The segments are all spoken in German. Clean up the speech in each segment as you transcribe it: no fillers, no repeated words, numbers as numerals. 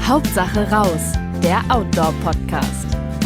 Hauptsache raus, der Outdoor-Podcast.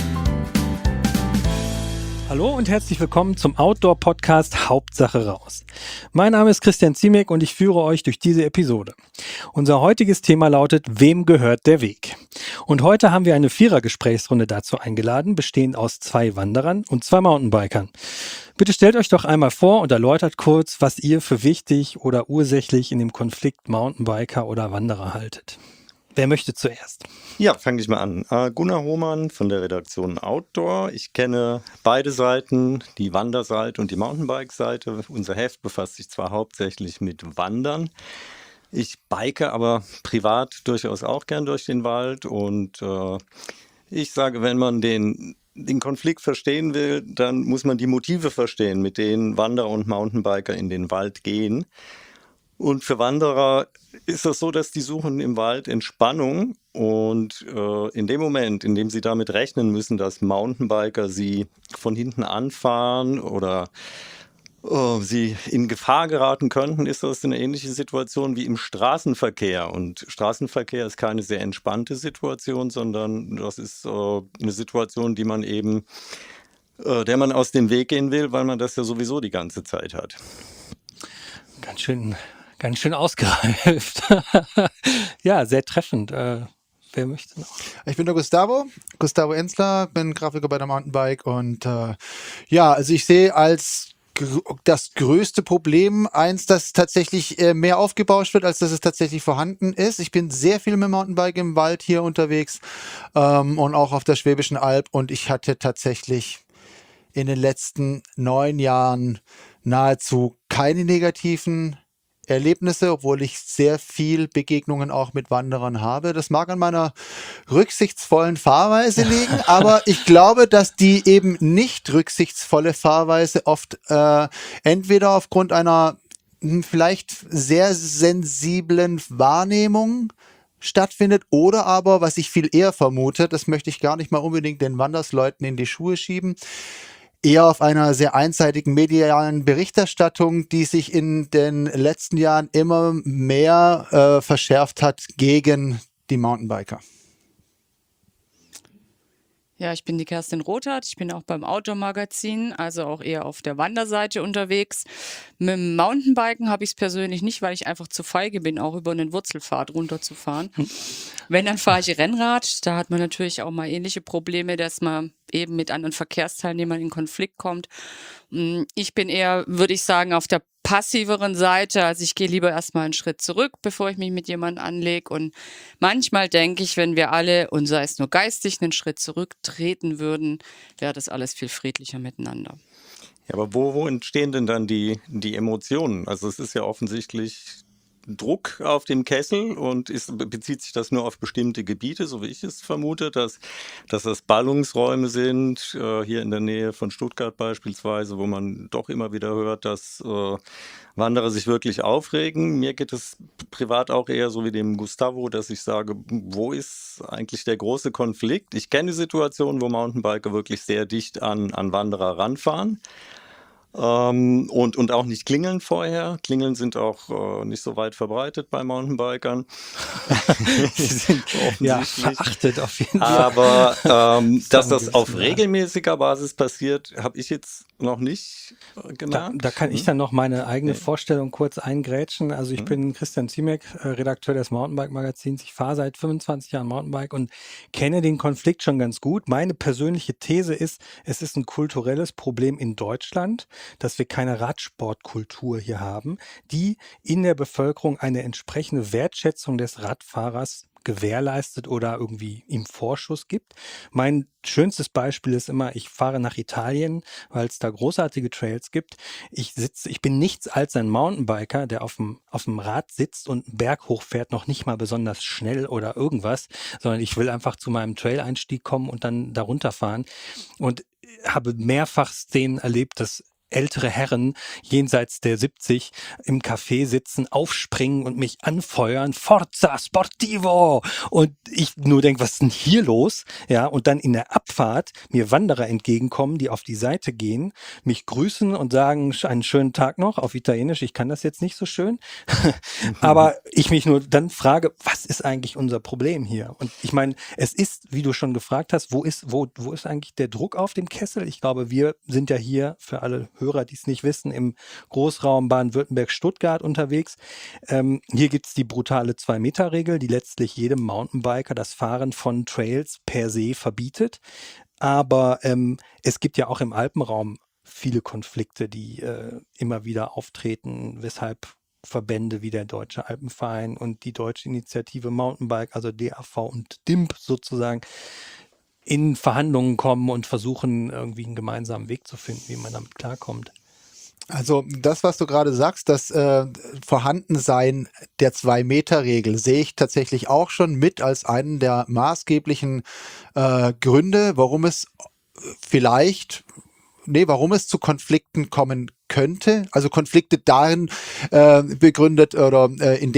Hallo und herzlich willkommen zum Outdoor-Podcast Hauptsache raus. Mein Name ist Christian Ziemek und ich führe euch durch diese Episode. Unser heutiges Thema lautet: Wem gehört der Weg? Und heute haben wir eine Vierer-Gesprächsrunde dazu eingeladen, bestehend aus 2 Wanderern und 2 Mountainbikern. Bitte stellt euch doch einmal vor und erläutert kurz, was ihr für wichtig oder ursächlich in dem Konflikt Mountainbiker oder Wanderer haltet. Wer möchte zuerst? Ja, fange ich mal an. Gunnar Hohmann von der Redaktion Outdoor. Ich kenne beide Seiten, die Wanderseite und die Mountainbike-Seite. Unser Heft befasst sich zwar hauptsächlich mit Wandern. Ich bike aber privat durchaus auch gern durch den Wald und ich sage, wenn man den Konflikt verstehen will, dann muss man die Motive verstehen, mit denen Wanderer und Mountainbiker in den Wald gehen. Und für Wanderer ist das so, dass die suchen im Wald Entspannung und in dem Moment, in dem sie damit rechnen müssen, dass Mountainbiker sie von hinten anfahren oder sie in Gefahr geraten könnten, ist das eine ähnliche Situation wie im Straßenverkehr. Und Straßenverkehr ist keine sehr entspannte Situation, sondern das ist eine Situation, die man eben, der man aus dem Weg gehen will, weil man das ja sowieso die ganze Zeit hat. Ganz schön ausgereift. Ja, sehr treffend. Wer möchte noch? Ich bin der Gustavo Enzler, bin Grafiker bei der Mountainbike und also ich sehe als das größte Problem eins, das tatsächlich mehr aufgebauscht wird, als dass es tatsächlich vorhanden ist. Ich bin sehr viel mit dem Mountainbike im Wald hier unterwegs und auch auf der Schwäbischen Alb und ich hatte tatsächlich in den letzten 9 Jahren nahezu keine negativen Erlebnisse, obwohl ich sehr viel Begegnungen auch mit Wanderern habe. Das mag an meiner rücksichtsvollen Fahrweise liegen, aber ich glaube, dass die eben nicht rücksichtsvolle Fahrweise oft entweder aufgrund einer vielleicht sehr sensiblen Wahrnehmung stattfindet oder aber, was ich viel eher vermute, das möchte ich gar nicht mal unbedingt den Wandersleuten in die Schuhe schieben, eher auf einer sehr einseitigen medialen Berichterstattung, die sich in den letzten Jahren immer mehr verschärft hat gegen die Mountainbiker. Ja, ich bin die Kerstin Rothardt, ich bin auch beim Outdoor-Magazin, also auch eher auf der Wanderseite unterwegs. Mit dem Mountainbiken habe ich es persönlich nicht, weil ich einfach zu feige bin, auch über einen Wurzelpfad runterzufahren. Wenn, dann fahre ich Rennrad, da hat man natürlich auch mal ähnliche Probleme, dass man eben mit anderen Verkehrsteilnehmern in Konflikt kommt. Ich bin eher, würde ich sagen, auf der passiveren Seite, also ich gehe lieber erstmal einen Schritt zurück, bevor ich mich mit jemandem anlege und manchmal denke ich, wenn wir alle, und sei es nur geistig, einen Schritt zurücktreten würden, wäre das alles viel friedlicher miteinander. Ja, aber wo entstehen denn dann die Emotionen? Also es ist ja offensichtlich Druck auf dem Kessel und bezieht sich das nur auf bestimmte Gebiete, so wie ich es vermute, dass das Ballungsräume sind, hier in der Nähe von Stuttgart beispielsweise, wo man doch immer wieder hört, dass Wanderer sich wirklich aufregen. Mir geht es privat auch eher so wie dem Gustavo, dass ich sage, wo ist eigentlich der große Konflikt? Ich kenne Situationen, wo Mountainbiker wirklich sehr dicht an Wanderer ranfahren. Und auch nicht klingeln vorher. Klingeln sind auch nicht so weit verbreitet bei Mountainbikern. Sie sind ja verachtet auf jeden Fall. Aber dass das auf regelmäßiger Basis passiert, habe ich jetzt noch nicht gemerkt. Da kann ich dann noch meine eigene Vorstellung kurz eingrätschen. Also ich bin Christian Ziemek, Redakteur des Mountainbike-Magazins. Ich fahre seit 25 Jahren Mountainbike und kenne den Konflikt schon ganz gut. Meine persönliche These ist, es ist ein kulturelles Problem in Deutschland, dass wir keine Radsportkultur hier haben, die in der Bevölkerung eine entsprechende Wertschätzung des Radfahrers gewährleistet oder irgendwie ihm Vorschuss gibt. Mein schönstes Beispiel ist immer, ich fahre nach Italien, weil es da großartige Trails gibt. Ich bin nichts als ein Mountainbiker, der auf dem Rad sitzt und einen Berg hochfährt, noch nicht mal besonders schnell oder irgendwas, sondern ich will einfach zu meinem Trail-Einstieg kommen und dann da runterfahren und habe mehrfach Szenen erlebt, dass ältere Herren jenseits der 70 im Café sitzen, aufspringen und mich anfeuern, Forza Sportivo, und ich nur denke, was ist denn hier los? Ja, und dann in der Abfahrt mir Wanderer entgegenkommen, die auf die Seite gehen, mich grüßen und sagen, einen schönen Tag noch, auf Italienisch, ich kann das jetzt nicht so schön, aber ich mich nur dann frage, was ist eigentlich unser Problem hier? Und ich meine, es ist, wie du schon gefragt hast, wo ist eigentlich der Druck auf dem Kessel? Ich glaube, wir sind ja hier, für alle Hörer, die es nicht wissen, im Großraum Baden-Württemberg-Stuttgart unterwegs. Hier gibt es die brutale 2-Meter-Regel, die letztlich jedem Mountainbiker das Fahren von Trails per se verbietet. Aber es gibt ja auch im Alpenraum viele Konflikte, die immer wieder auftreten, weshalb Verbände wie der Deutsche Alpenverein und die Deutsche Initiative Mountainbike, also DAV und DIMP sozusagen, in Verhandlungen kommen und versuchen, irgendwie einen gemeinsamen Weg zu finden, wie man damit klarkommt. Also das, was du gerade sagst, das Vorhandensein der 2-Meter-Regel sehe ich tatsächlich auch schon mit als einen der maßgeblichen Gründe, warum es zu Konflikten kommen könnte. Also Konflikte darin begründet oder in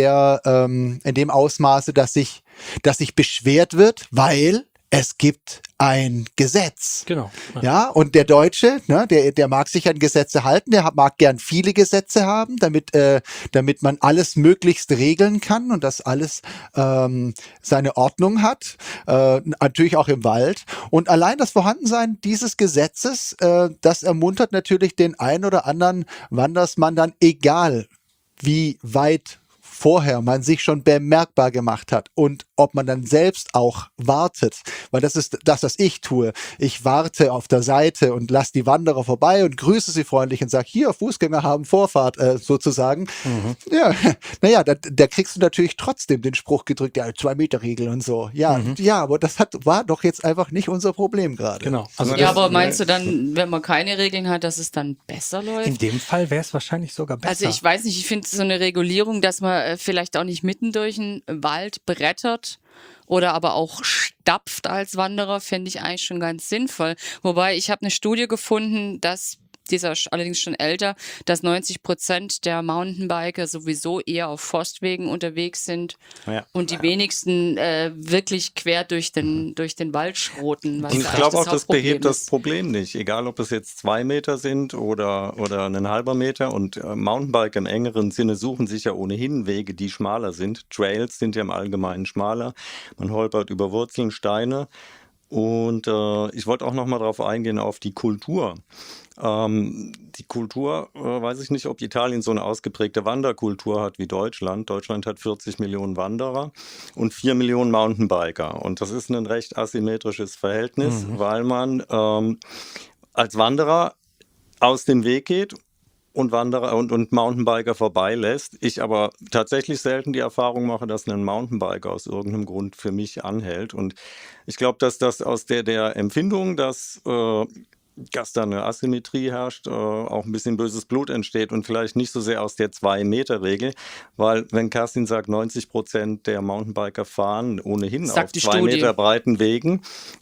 dem Ausmaße, dass sich beschwert wird, weil es gibt ein Gesetz. Genau. Ja, und der Deutsche, ne, der mag sich an Gesetze halten, der mag gern viele Gesetze haben, damit man alles möglichst regeln kann und dass alles seine Ordnung hat, natürlich auch im Wald. Und allein das Vorhandensein dieses Gesetzes, das ermuntert natürlich den einen oder anderen Wandersmann dann, egal wie weit vorher man sich schon bemerkbar gemacht hat und ob man dann selbst auch wartet, weil das ist das, was ich tue. Ich warte auf der Seite und lasse die Wanderer vorbei und grüße sie freundlich und sage, hier, Fußgänger haben Vorfahrt sozusagen. Ja, naja, da kriegst du natürlich trotzdem den Spruch gedrückt, ja, 2-Meter-Regel und so. Ja, ja, aber das war doch jetzt einfach nicht unser Problem gerade. Genau. Also ja, aber meinst du dann, wenn man keine Regeln hat, dass es dann besser läuft? In dem Fall wäre es wahrscheinlich sogar besser. Also ich weiß nicht, ich finde so eine Regulierung, dass man vielleicht auch nicht mitten durch den Wald brettert oder aber auch stapft als Wanderer, fände ich eigentlich schon ganz sinnvoll. Wobei ich habe eine Studie gefunden, dass allerdings schon älter, dass 90% der Mountainbiker sowieso eher auf Forstwegen unterwegs sind und die wenigsten wirklich quer durch den Wald schroten. Und ich glaube auch, das behebt das Problem nicht. Egal, ob es jetzt 2 Meter sind oder einen halben Meter. Und Mountainbiker im engeren Sinne suchen sich ja ohnehin Wege, die schmaler sind. Trails sind ja im Allgemeinen schmaler. Man holpert über Wurzeln, Steine. Und ich wollte auch noch mal darauf eingehen, auf die Kultur. Die Kultur, weiß ich nicht, ob Italien so eine ausgeprägte Wanderkultur hat wie Deutschland. Deutschland hat 40 Millionen Wanderer und 4 Millionen Mountainbiker. Und das ist ein recht asymmetrisches Verhältnis, weil man als Wanderer aus dem Weg geht und Wanderer und Mountainbiker vorbeilässt. Ich aber tatsächlich selten die Erfahrung mache, dass ein Mountainbiker aus irgendeinem Grund für mich anhält. Und ich glaube, dass das aus der Empfindung, dass da eine Asymmetrie herrscht, auch ein bisschen böses Blut entsteht und vielleicht nicht so sehr aus der 2-Meter-Regel, weil wenn Kerstin sagt, 90% der Mountainbiker fahren ohnehin auf 2 Meter breiten Wegen,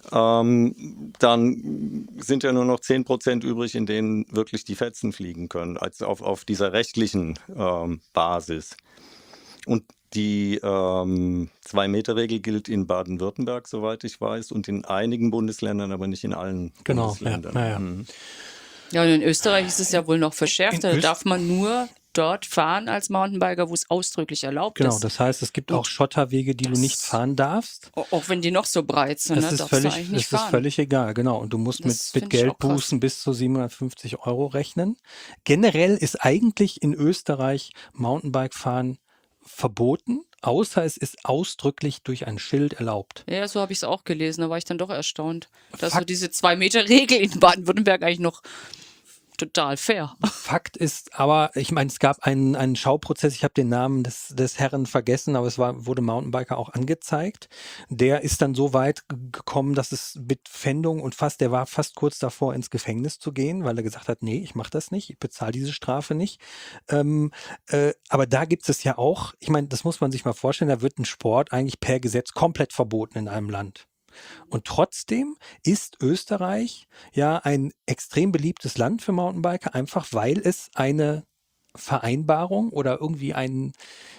dann sind ja nur noch 10% übrig, in denen wirklich die Fetzen fliegen können, als auf dieser rechtlichen Basis. Und die 2-Meter-Regel gilt in Baden-Württemberg, soweit ich weiß, und in einigen Bundesländern, aber nicht in allen Bundesländern. Ja, und in Österreich ist es ja wohl noch verschärft. Da darf man nur dort fahren als Mountainbiker, wo es ausdrücklich erlaubt ist. Genau, das heißt, es gibt auch Schotterwege, die du nicht fahren darfst. Auch wenn die noch so breit sind, das ist völlig egal, genau. Und du musst mit Geldbußen bis zu 750 € rechnen. Generell ist eigentlich in Österreich Mountainbike-Fahren verboten, außer es ist ausdrücklich durch ein Schild erlaubt. Ja, so habe ich es auch gelesen. Da war ich dann doch erstaunt, dass so diese 2-Meter-Regel in Baden-Württemberg eigentlich noch total fair. Fakt ist aber, ich meine, es gab einen Schauprozess, ich habe den Namen des Herren vergessen, aber wurde Mountainbiker auch angezeigt. Der ist dann so weit gekommen, dass es mit Pfändung und der war fast kurz davor, ins Gefängnis zu gehen, weil er gesagt hat, nee, ich mache das nicht, ich bezahle diese Strafe nicht. Aber da gibt es ja auch, ich meine, das muss man sich mal vorstellen, da wird ein Sport eigentlich per Gesetz komplett verboten in einem Land. Und trotzdem ist Österreich ja ein extrem beliebtes Land für Mountainbiker, einfach weil es eine Vereinbarung oder irgendwie ein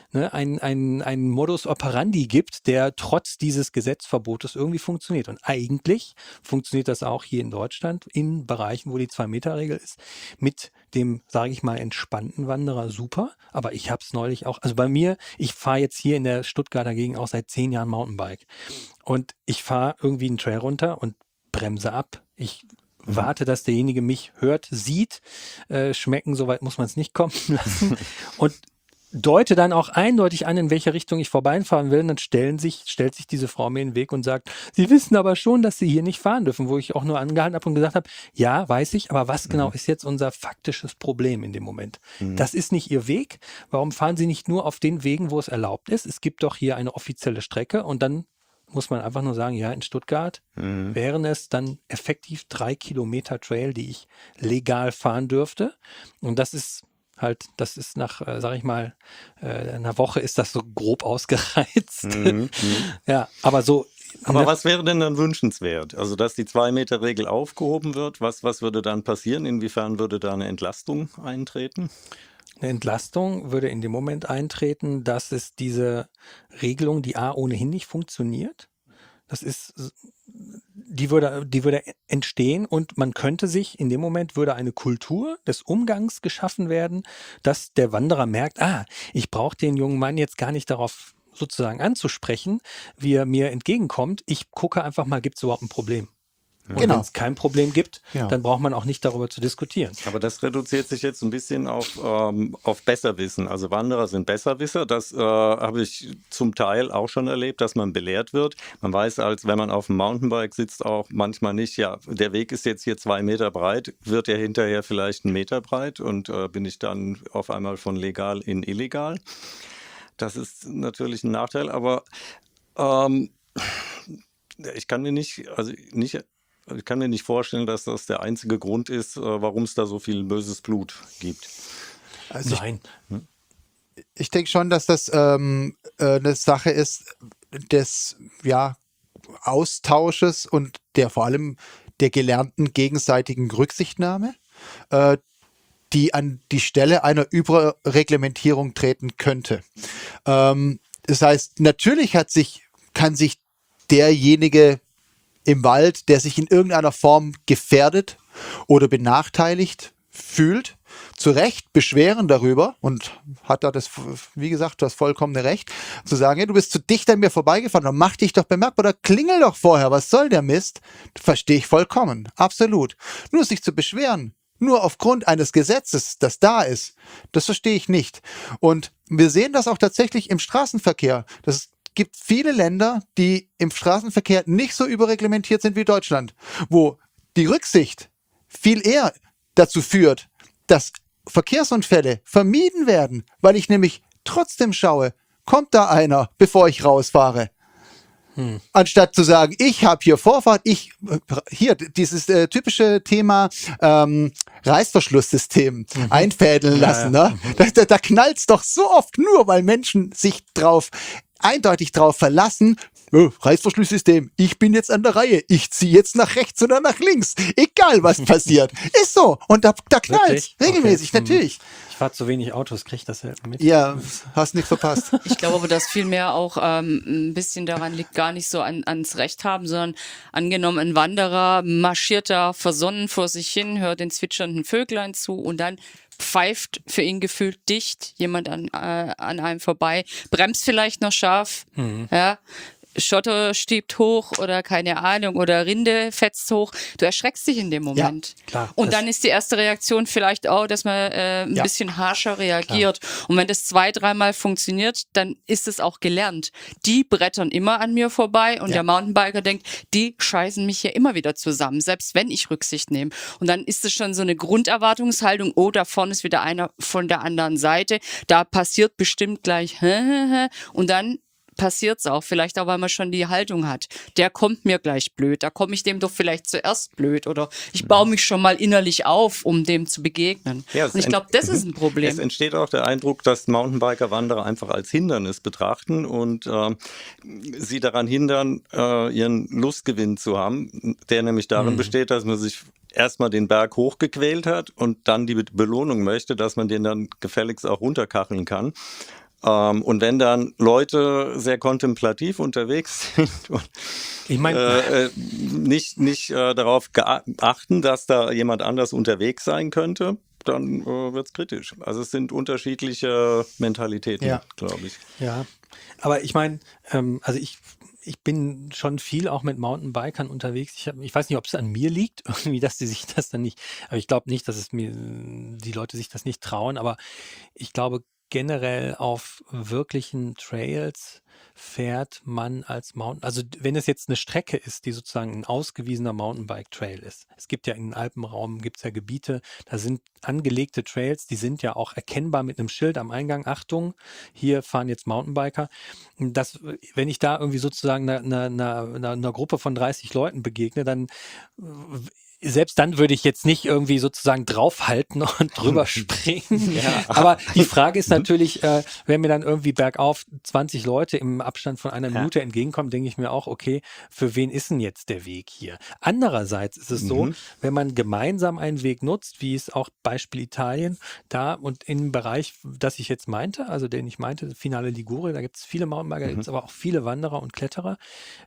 Modus operandi gibt, der trotz dieses Gesetzverbotes irgendwie funktioniert. Und eigentlich funktioniert das auch hier in Deutschland in Bereichen, wo die 2-Meter-Regel ist, mit dem, sage ich mal, entspannten Wanderer super. Aber ich habe es neulich auch, also bei mir, ich fahre jetzt hier in der Stuttgarter Gegend auch seit 10 Jahren Mountainbike. Und ich fahre irgendwie einen Trail runter und bremse ab. Ich warte, dass derjenige mich hört, sieht, schmecken, soweit muss man es nicht kommen lassen. Und deute dann auch eindeutig an, in welche Richtung ich vorbeifahren will. Und dann stellt sich diese Frau mir in den Weg und sagt, Sie wissen aber schon, dass Sie hier nicht fahren dürfen, wo ich auch nur angehalten habe und gesagt habe, ja, weiß ich, aber was genau ist jetzt unser faktisches Problem in dem Moment? Das ist nicht Ihr Weg. Warum fahren Sie nicht nur auf den Wegen, wo es erlaubt ist? Es gibt doch hier eine offizielle Strecke und dann muss man einfach nur sagen, ja, in Stuttgart wären es dann effektiv 3 Kilometer Trail, die ich legal fahren dürfte. Und das ist nach, sag ich mal, einer Woche ist das so grob ausgereizt. Ja, aber so. Aber was wäre denn dann wünschenswert? Also, dass die 2-Meter-Regel aufgehoben wird, was würde dann passieren? Inwiefern würde da eine Entlastung eintreten? Eine Entlastung würde in dem Moment eintreten, dass es diese Regelung, die ohnehin nicht funktioniert, die würde entstehen und man könnte sich, in dem Moment würde eine Kultur des Umgangs geschaffen werden, dass der Wanderer merkt, ich brauche den jungen Mann jetzt gar nicht darauf sozusagen anzusprechen, wie er mir entgegenkommt. Ich gucke einfach mal, gibt es überhaupt ein Problem? Und wenn es kein Problem gibt, dann braucht man auch nicht darüber zu diskutieren. Aber das reduziert sich jetzt ein bisschen auf Besserwissen. Also Wanderer sind Besserwisser. Das habe ich zum Teil auch schon erlebt, dass man belehrt wird. Man weiß, als wenn man auf dem Mountainbike sitzt, auch manchmal nicht, ja, der Weg ist jetzt hier 2 Meter breit, wird er hinterher vielleicht 1 Meter breit und bin ich dann auf einmal von legal in illegal. Das ist natürlich ein Nachteil, aber ich kann mir nicht vorstellen, dass das der einzige Grund ist, warum es da so viel böses Blut gibt. Also Nein. ich denke schon, dass das eine Sache ist des Austausches und vor allem der gelernten gegenseitigen Rücksichtnahme, die an die Stelle einer Überreglementierung treten könnte. Das heißt, natürlich kann sich derjenige im Wald, der sich in irgendeiner Form gefährdet oder benachteiligt fühlt, zu Recht beschweren darüber und hat da wie gesagt, du hast vollkommene Recht, zu sagen, hey, du bist zu dicht an mir vorbeigefahren, dann mach dich doch bemerkbar oder klingel doch vorher, was soll der Mist? Verstehe ich vollkommen, absolut. Nur sich zu beschweren, nur aufgrund eines Gesetzes, das da ist, das verstehe ich nicht. Und wir sehen das auch tatsächlich im Straßenverkehr. Es gibt viele Länder, die im Straßenverkehr nicht so überreglementiert sind wie Deutschland, wo die Rücksicht viel eher dazu führt, dass Verkehrsunfälle vermieden werden, weil ich nämlich trotzdem schaue, kommt da einer, bevor ich rausfahre. Anstatt zu sagen, ich habe hier Vorfahrt, hier dieses typische Thema Reißverschlusssystem einfädeln lassen. Ne? Da knallt es doch so oft nur, weil Menschen sich eindeutig drauf verlassen, Reißverschlusssystem, ich bin jetzt an der Reihe, ich ziehe jetzt nach rechts oder nach links, egal was passiert. Ist so. Und da knallt regelmäßig, natürlich. Ich fahre zu wenig Autos, kriege das selten mit. Ja, hast nichts verpasst. Ich glaube aber, dass vielmehr auch ein bisschen daran liegt, gar nicht so ans Recht haben, sondern angenommen, ein Wanderer marschiert da versonnen vor sich hin, hört den zwitschernden Vöglein zu und dann pfeift für ihn gefühlt dicht jemand an einem vorbei, bremst vielleicht noch scharf, ja, Schotter stiebt hoch oder keine Ahnung oder Rinde fetzt hoch. Du erschreckst dich in dem Moment. Ja, klar, und dann ist die erste Reaktion vielleicht auch, dass man ein bisschen harscher reagiert. Klar. Und wenn das 2-3 Mal funktioniert, dann ist es auch gelernt. Die brettern immer an mir vorbei und der Mountainbiker denkt, die scheißen mich hier immer wieder zusammen, selbst wenn ich Rücksicht nehme. Und dann ist es schon so eine Grunderwartungshaltung, oh, da vorne ist wieder einer von der anderen Seite, da passiert bestimmt gleich und dann passiert's auch. Vielleicht auch, weil man schon die Haltung hat. Der kommt mir gleich blöd. Da komme ich dem doch vielleicht zuerst blöd. Oder ich baue mich schon mal innerlich auf, um dem zu begegnen. Ja, Und ich glaube, das ist ein es Problem. entsteht auch der Eindruck, dass Mountainbiker Wanderer einfach als Hindernis betrachten und sie daran hindern, ihren Lustgewinn zu haben, der nämlich darin besteht, dass man sich erstmal den Berg hochgequält hat und dann die Belohnung möchte, dass man den dann gefälligst auch runterkacheln kann. Und wenn dann Leute sehr kontemplativ unterwegs sind und Ich meine, nicht darauf achten, dass da jemand anders unterwegs sein könnte, dann wird es kritisch. Also es sind unterschiedliche Mentalitäten, Ja. glaube ich. ja, aber ich meine, also ich bin schon viel auch mit Mountainbikern unterwegs. Ich weiß nicht, ob es an mir liegt, irgendwie, dass die sich das dann nicht, aber ich glaube nicht, dass die Leute sich das nicht trauen, aber ich glaube generell auf wirklichen Trails fährt man als also wenn es jetzt eine Strecke ist, die sozusagen ein ausgewiesener Mountainbike-Trail ist. Es gibt ja im Alpenraum, gibt es ja Gebiete, da sind angelegte Trails, die sind ja auch erkennbar mit einem Schild am Eingang, Achtung, hier fahren jetzt Mountainbiker. Wenn ich da irgendwie sozusagen einer Gruppe von 30 Leuten begegne, dann selbst dann würde ich jetzt nicht irgendwie sozusagen draufhalten und drüber springen. Aber die Frage ist natürlich, wenn mir dann irgendwie bergauf 20 Leute im Abstand von einer Minute entgegenkommen, denke ich mir auch, okay, für wen ist denn jetzt der Weg hier? Andererseits ist es so, wenn man gemeinsam einen Weg nutzt, wie es auch Beispiel Italien, da und im Bereich, das ich jetzt meinte, also den ich meinte, Finale Ligure, da gibt es viele Mountainbiker, da gibt es aber auch viele Wanderer und Kletterer.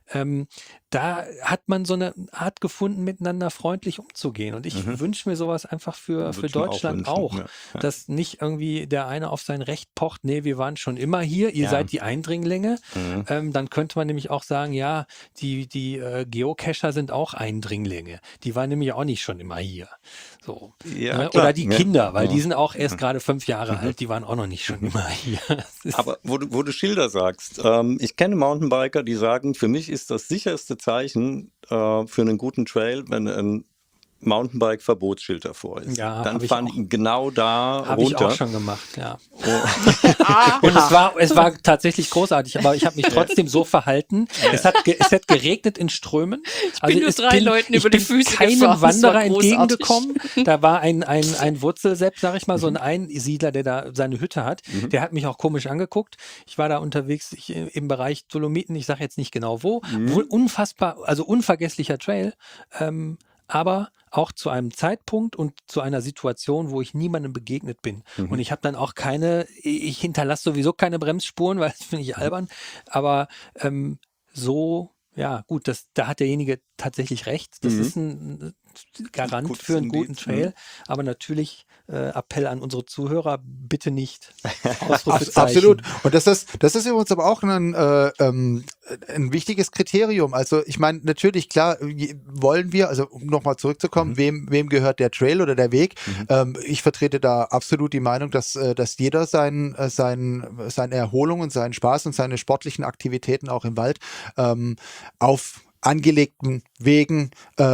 Da hat man so eine Art gefunden, miteinander freundlich umzugehen. Und ich wünsche mir sowas einfach für Würde ich mir Deutschland wünschen, auch. ja. Ja. Dass nicht irgendwie der eine auf sein Recht pocht, nee, wir waren schon immer hier, ihr seid die Eindringlinge. Dann könnte man nämlich auch sagen, ja, die Geocacher sind auch Eindringlinge. Die waren nämlich auch nicht schon immer hier. So. Ja, Ne? klar. Oder die Ja. Kinder, weil die sind auch erst gerade 5 Jahre alt, die waren auch noch nicht schon immer hier. Das ist- Aber wo du Schilder sagst, ich kenne Mountainbiker, die sagen, für mich ist das sicherste Zeichen für einen guten Trail, wenn ein Mountainbike-Verbotsschild davor ist. Ja, Dann hab ich fahren auch. die genau da Habe ich runter. auch schon gemacht, ja. Und es war tatsächlich großartig, aber ich habe mich trotzdem so verhalten. Es hat geregnet in Strömen. bin nur 3 Leuten über die Füße keinem gefahren. Das war Wanderer großartig. entgegengekommen. Da war ein Wurzelsepp, sag ich mal, so ein Einsiedler, der da seine Hütte hat. Der hat mich auch komisch angeguckt. Ich war da unterwegs im Bereich Dolomiten, ich sage jetzt nicht genau wo. Wohl unfassbar, also unvergesslicher Trail. Aber auch zu einem Zeitpunkt und zu einer Situation, wo ich niemandem begegnet bin. Und ich habe dann auch ich hinterlasse sowieso keine Bremsspuren, weil das finde ich albern. Aber so, ja gut, da hat derjenige tatsächlich recht. Das ist ein Garant Gutes für einen guten Indiz, Trail. Aber natürlich Appell an unsere Zuhörer, bitte nicht. Ausrufezeichen. Absolut. Und das ist übrigens aber auch ein wichtiges Kriterium. Also ich meine, natürlich, klar, wollen wir, also um nochmal zurückzukommen, wem gehört der Trail oder der Weg? Ich vertrete da absolut die Meinung, dass jeder seine Erholung und seinen Spaß und seine sportlichen Aktivitäten auch im Wald auf angelegten Wegen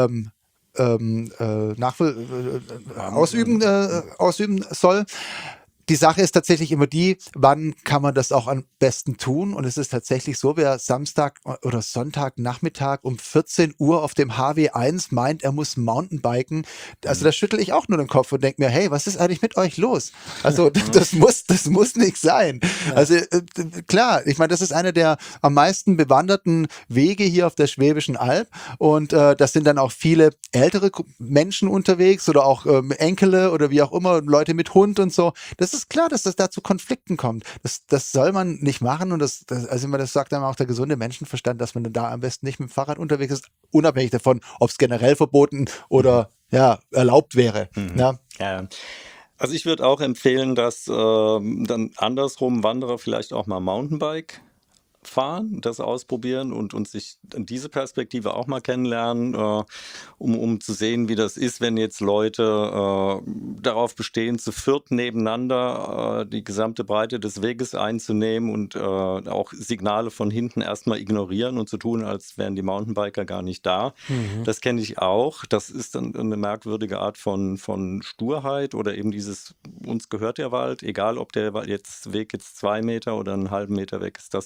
ausüben soll. Die Sache ist tatsächlich immer die, wann kann man das auch am besten tun? Und es ist tatsächlich so, wer Samstag oder Sonntagnachmittag um 14 Uhr auf dem HW1 meint, er muss Mountainbiken, also da schüttel ich auch nur den Kopf und denke mir, hey, was ist eigentlich mit euch los? Also das muss nicht sein. Also klar, ich meine, das ist einer der am meisten bewanderten Wege hier auf der Schwäbischen Alb und das sind dann auch viele ältere Menschen unterwegs oder auch Enkele oder wie auch immer, Leute mit Hund und so. Das ist klar, dass das da zu Konflikten kommt. Das soll man nicht machen und das sagt dann auch der gesunde Menschenverstand, dass man da am besten nicht mit dem Fahrrad unterwegs ist, unabhängig davon, ob es generell verboten oder erlaubt wäre. Ja. Ja. Also ich würde auch empfehlen, dass dann andersrum Wanderer vielleicht auch mal Mountainbike fahren, das ausprobieren und sich diese Perspektive auch mal kennenlernen, um zu sehen, wie das ist, wenn jetzt Leute darauf bestehen, zu viert nebeneinander die gesamte Breite des Weges einzunehmen und auch Signale von hinten erstmal ignorieren und zu tun, als wären die Mountainbiker gar nicht da. Das kenne ich auch. Das ist dann eine merkwürdige Art von Sturheit oder eben dieses, uns gehört der Wald, egal ob der Weg jetzt 2 Meter oder einen halben Meter weg ist. Das ist dann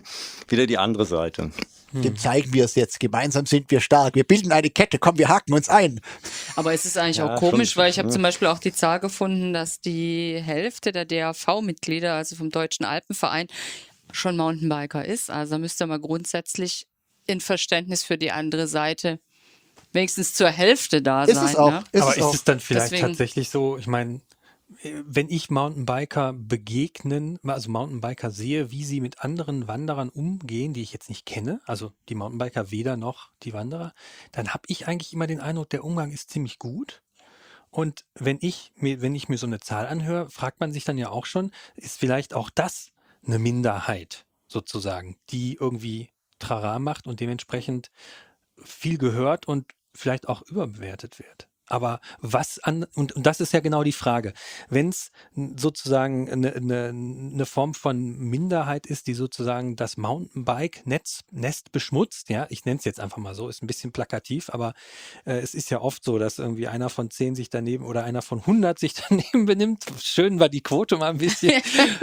wieder die andere Seite. Dem zeigen wir es jetzt. Gemeinsam sind wir stark. Wir bilden eine Kette. Komm, wir haken uns ein. Aber es ist eigentlich Ja, auch komisch, schon, weil ich habe ja. zum Beispiel auch die Zahl gefunden, dass die Hälfte der DAV-Mitglieder, also vom Deutschen Alpenverein, schon Mountainbiker ist. Also müsste man grundsätzlich in Verständnis für die andere Seite wenigstens zur Hälfte da Ist sein. es auch. Ne? Aber ist es dann vielleicht Deswegen- tatsächlich so, ich meine, wenn ich Mountainbiker also Mountainbiker sehe, wie sie mit anderen Wanderern umgehen, die ich jetzt nicht kenne, also die Mountainbiker weder noch die Wanderer, dann habe ich eigentlich immer den Eindruck, der Umgang ist ziemlich gut. Und wenn ich mir so eine Zahl anhöre, fragt man sich dann ja auch schon, ist vielleicht auch das eine Minderheit sozusagen, die irgendwie Trara macht und dementsprechend viel gehört und vielleicht auch überbewertet wird. Aber und das ist ja genau die Frage, wenn es sozusagen eine Form von Minderheit ist, die sozusagen das Mountainbike-Nest beschmutzt, ja, ich nenne es jetzt einfach mal so, ist ein bisschen plakativ, aber es ist ja oft so, dass irgendwie einer von 10 sich daneben oder einer von 100 sich daneben benimmt. Schön war die Quote mal ein bisschen.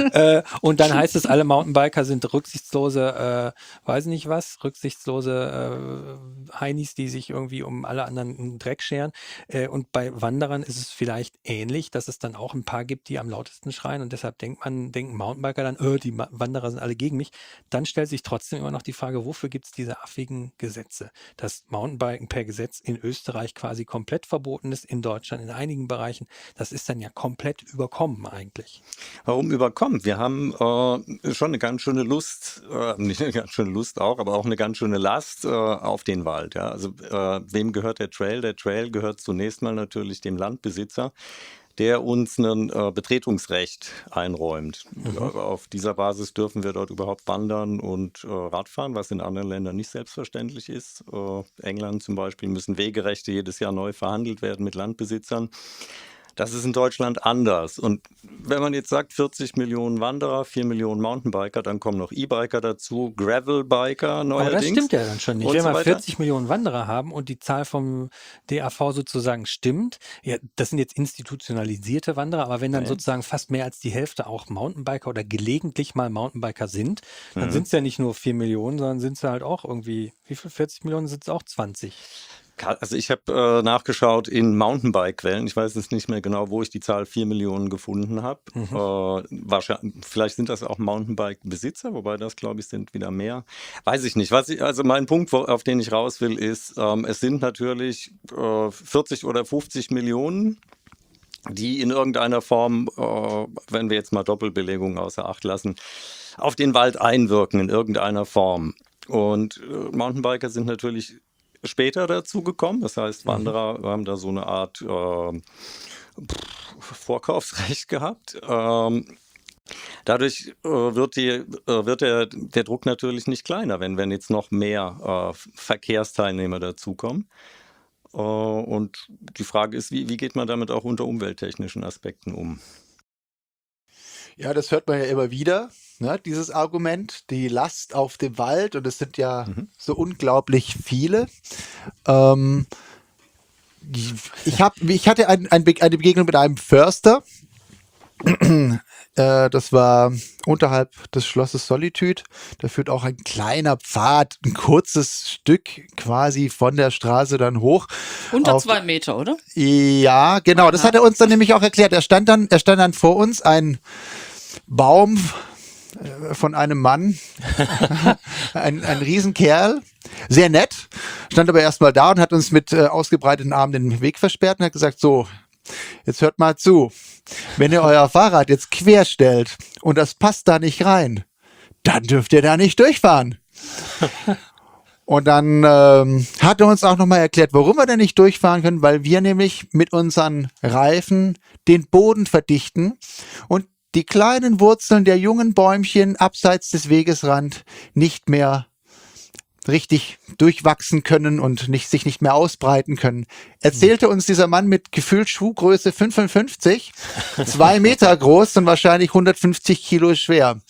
Und dann heißt es, alle Mountainbiker sind rücksichtslose, weiß nicht was, rücksichtslose Heinis, die sich irgendwie um alle anderen einen Dreck scheren. Und bei Wanderern ist es vielleicht ähnlich, dass es dann auch ein paar gibt, die am lautesten schreien und deshalb denken Mountainbiker dann, die Wanderer sind alle gegen mich. Dann stellt sich trotzdem immer noch die Frage, wofür gibt es diese affigen Gesetze? Dass Mountainbiken per Gesetz in Österreich quasi komplett verboten ist, in Deutschland in einigen Bereichen, das ist dann ja komplett überkommen eigentlich. Warum überkommen? Wir haben schon eine ganz schöne Lust, nicht eine ganz schöne Lust auch, aber auch eine ganz schöne Last auf den Wald. Ja? Also wem gehört der Trail? Der Trail gehört zunächst mal natürlich dem Landbesitzer, der uns ein Betretungsrecht einräumt. Auf dieser Basis dürfen wir dort überhaupt wandern und Radfahren, was in anderen Ländern nicht selbstverständlich ist. England zum Beispiel müssen Wegerechte jedes Jahr neu verhandelt werden mit Landbesitzern. Das ist in Deutschland anders. Und wenn man jetzt sagt, 40 Millionen Wanderer, 4 Millionen Mountainbiker, dann kommen noch E-Biker dazu, Gravelbiker neuerdings. Aber das stimmt ja dann schon nicht. und Wenn so wir weiter. 40 Millionen Wanderer haben und die Zahl vom DAV sozusagen stimmt, ja, das sind jetzt institutionalisierte Wanderer, aber wenn dann sozusagen fast mehr als die Hälfte auch Mountainbiker oder gelegentlich mal Mountainbiker sind, dann sind es ja nicht nur 4 Millionen, sondern sind es halt auch irgendwie, wie viel? 40 Millionen sind es auch 20. Also ich habe nachgeschaut in Mountainbike-Quellen. Ich weiß jetzt nicht mehr genau, wo ich die Zahl 4 Millionen gefunden habe. Wahrscheinlich, vielleicht sind das auch Mountainbike-Besitzer, wobei das, glaube ich, sind wieder mehr. Weiß ich nicht. Also mein Punkt, auf den ich raus will, ist, es sind natürlich 40 oder 50 Millionen, die in irgendeiner Form, wenn wir jetzt mal Doppelbelegung außer Acht lassen, auf den Wald einwirken in irgendeiner Form. Und Mountainbiker sind natürlich später dazu gekommen. Das heißt, Wanderer haben da so eine Art Vorkaufsrecht gehabt. Dadurch wird der Druck natürlich nicht kleiner, wenn jetzt noch mehr Verkehrsteilnehmer dazukommen. Und die Frage ist, wie geht man damit auch unter umwelttechnischen Aspekten um? Ja, das hört man ja immer wieder, ne, dieses Argument, die Last auf dem Wald, und es sind ja so unglaublich viele. Ich hatte eine Begegnung mit einem Förster. Das war unterhalb des Schlosses Solitude. Da führt auch ein kleiner Pfad, ein kurzes Stück quasi von der Straße dann hoch. Unter auf 2 Meter, oder? Ja, genau. Das hat er uns dann nämlich auch erklärt. Er stand dann vor uns, ein Baum von einem Mann, ein Riesenkerl, sehr nett, stand aber erstmal da und hat uns mit ausgebreiteten Armen den Weg versperrt und hat gesagt, so, jetzt hört mal zu, wenn ihr euer Fahrrad jetzt quer stellt und das passt da nicht rein, dann dürft ihr da nicht durchfahren. Und dann hat er uns auch nochmal erklärt, warum wir da nicht durchfahren können, weil wir nämlich mit unseren Reifen den Boden verdichten und die kleinen Wurzeln der jungen Bäumchen abseits des Wegesrand nicht mehr richtig durchwachsen können und sich nicht mehr ausbreiten können. Erzählte uns dieser Mann mit gefühlt Schuhgröße 55, 2 Meter groß und wahrscheinlich 150 Kilo schwer.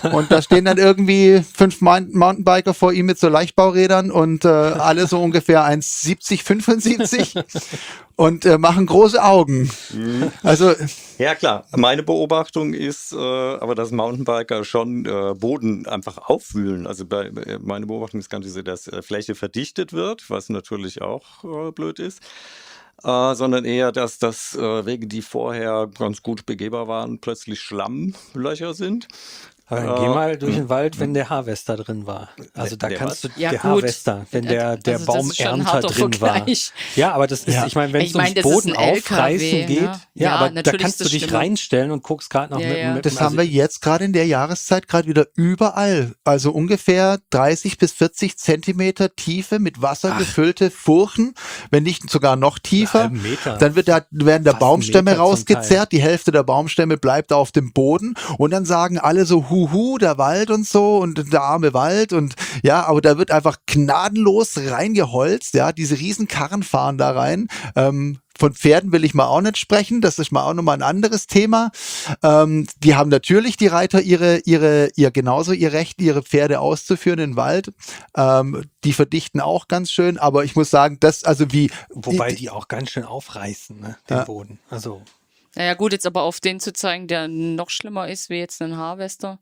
Und da stehen dann irgendwie 5 Mountainbiker vor ihm mit so Leichtbaurädern und alle so ungefähr 1,70, 75 und machen große Augen. Also Ja, klar. Meine Beobachtung ist aber, dass Mountainbiker schon Boden einfach aufwühlen. Also meine Beobachtung ist ganz, dass Fläche verdichtet wird, was natürlich auch blöd ist. Sondern eher, dass das Wege, die vorher ganz gut begehbar waren, plötzlich Schlammlöcher sind. Aber dann geh mal durch den Wald, wenn der Harvester drin war. Also da Der kannst du, Ja, der gut. Harvester, wenn der Also das ist schon ein Baumernter harter drin war. Vergleich. Ja, aber das ist, ich meine, wenn Ich es meine, ums das ist Boden ein aufreißen LKW, geht, ne? ja, Ja, aber da natürlich kannst ist du das dich schlimmer. reinstellen und guckst gerade noch Ja, mit, ja. mit das haben wir jetzt gerade in der Jahreszeit gerade wieder überall. Also ungefähr 30 bis 40 Zentimeter Tiefe mit Wasser gefüllte Furchen, wenn nicht sogar noch tiefer. halben Meter. Dann werden da Fast einen Baumstämme Meter zum rausgezerrt, die Hälfte der Baumstämme bleibt auf dem Boden und dann sagen alle so, huhu, der Wald und so und der arme Wald und ja, aber da wird einfach gnadenlos reingeholzt, ja, diese riesen Karren fahren da rein. Von Pferden will ich mal auch nicht sprechen, das ist mal auch nochmal ein anderes Thema. Die haben natürlich die Reiter genauso ihr Recht, ihre Pferde auszuführen im Wald. Die verdichten auch ganz schön, aber ich muss sagen, Wobei die auch ganz schön aufreißen, ne, den Boden. Also Naja gut, jetzt aber auf den zu zeigen, der noch schlimmer ist wie jetzt ein Harvester,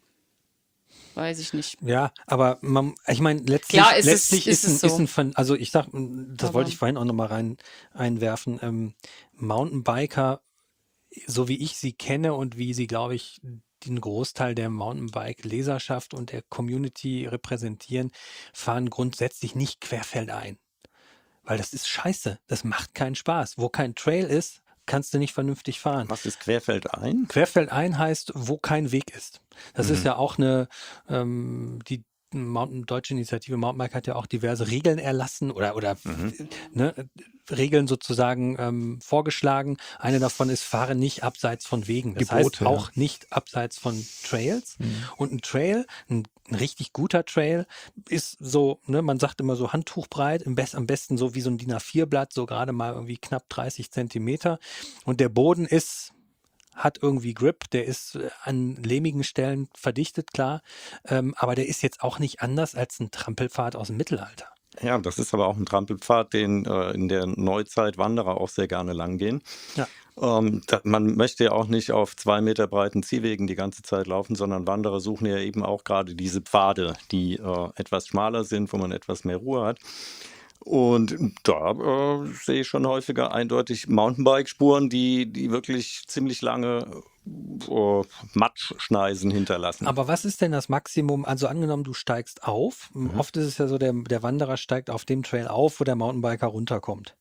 weiß ich nicht. ja, aber ich meine, letztlich, Klar ist letztlich es ist so. also ich sag, das wollte ich vorhin auch nochmal einwerfen, Mountainbiker, so wie ich sie kenne und wie sie, glaube ich, den Großteil der Mountainbike-Leserschaft und der Community repräsentieren, fahren grundsätzlich nicht querfeldein. Weil das ist scheiße. Das macht keinen Spaß. Wo kein Trail ist, kannst du nicht vernünftig fahren. Was ist querfeldein? Querfeldein heißt, wo kein Weg ist. Das ist ja auch die Deutsche Initiative Mountainbike hat ja auch diverse Regeln erlassen oder ne, Regeln sozusagen vorgeschlagen. Eine davon ist, fahre nicht abseits von Wegen. Das heißt Gebote, auch nicht abseits von Trails. Und ein Trail, ein richtig guter Trail, ist so, ne, man sagt immer so handtuchbreit, am besten so wie so ein DIN A4-Blatt, so gerade mal irgendwie knapp 30 Zentimeter. Und der Boden hat irgendwie Grip, der ist an lehmigen Stellen verdichtet, klar, aber der ist jetzt auch nicht anders als ein Trampelpfad aus dem Mittelalter. Ja, das ist aber auch ein Trampelpfad, den in der Neuzeit Wanderer auch sehr gerne lang gehen. Ja. Man möchte ja auch nicht auf 2 Meter breiten Ziehwegen die ganze Zeit laufen, sondern Wanderer suchen ja eben auch gerade diese Pfade, die etwas schmaler sind, wo man etwas mehr Ruhe hat. Und da sehe ich schon häufiger eindeutig Mountainbike-Spuren, die wirklich ziemlich lange Matschschneisen hinterlassen. Aber was ist denn das Maximum? Also angenommen, du steigst auf. Oft ist es ja so, der Wanderer steigt auf dem Trail auf, wo der Mountainbiker runterkommt.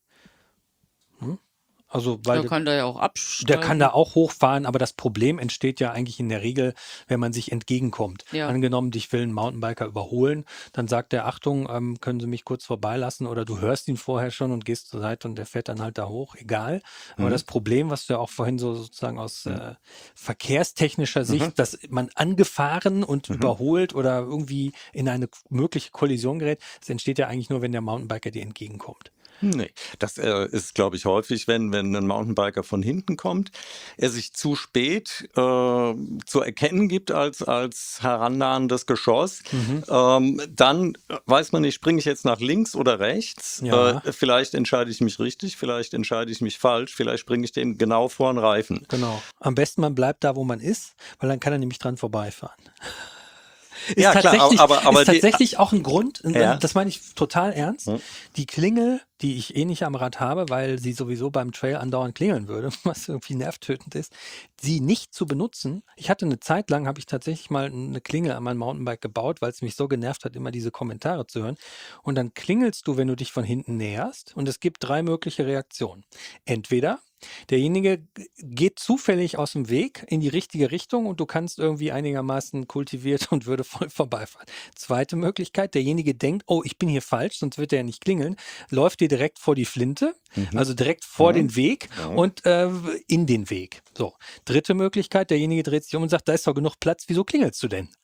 Also, weil Der kann da ja auch absteigen. der kann da auch hochfahren, aber das Problem entsteht ja eigentlich in der Regel, wenn man sich entgegenkommt. Ja. Angenommen, dich will ein Mountainbiker überholen, dann sagt er, Achtung, können Sie mich kurz vorbeilassen, oder du hörst ihn vorher schon und gehst zur Seite und der fährt dann halt da hoch, egal. Aber das Problem, was du ja auch vorhin so sozusagen aus verkehrstechnischer Sicht, dass man angefahren und überholt oder irgendwie in eine mögliche Kollision gerät, das entsteht ja eigentlich nur, wenn der Mountainbiker dir entgegenkommt. Nee, das ist, glaube ich, häufig, wenn ein Mountainbiker von hinten kommt, er sich zu spät zu erkennen gibt als herannahendes Geschoss. Dann weiß man nicht, springe ich jetzt nach links oder rechts. Ja. Vielleicht entscheide ich mich richtig, vielleicht entscheide ich mich falsch, vielleicht springe ich dem genau vor den Reifen. Genau. Am besten man bleibt da, wo man ist, weil dann kann er nämlich dran vorbeifahren. Ist Ja, klar, tatsächlich, aber ist tatsächlich auch ein Grund, Ja. das meine ich total ernst, die Klingel, die ich eh nicht am Rad habe, weil sie sowieso beim Trail andauernd klingeln würde, was irgendwie nervtötend ist, sie nicht zu benutzen. Ich hatte eine Zeit lang, habe ich tatsächlich mal eine Klingel an mein Mountainbike gebaut, weil es mich so genervt hat, immer diese Kommentare zu hören. Und dann klingelst du, wenn du dich von hinten näherst, und es gibt 3 mögliche Reaktionen. Entweder derjenige geht zufällig aus dem Weg in die richtige Richtung und du kannst irgendwie einigermaßen kultiviert und würdevoll vorbeifahren. Zweite Möglichkeit, derjenige denkt, oh, ich bin hier falsch, sonst wird er ja nicht klingeln, läuft dir direkt vor die Flinte, also direkt vor den Weg und in den Weg. So. Dritte Möglichkeit, derjenige dreht sich um und sagt, da ist doch genug Platz, wieso klingelst du denn?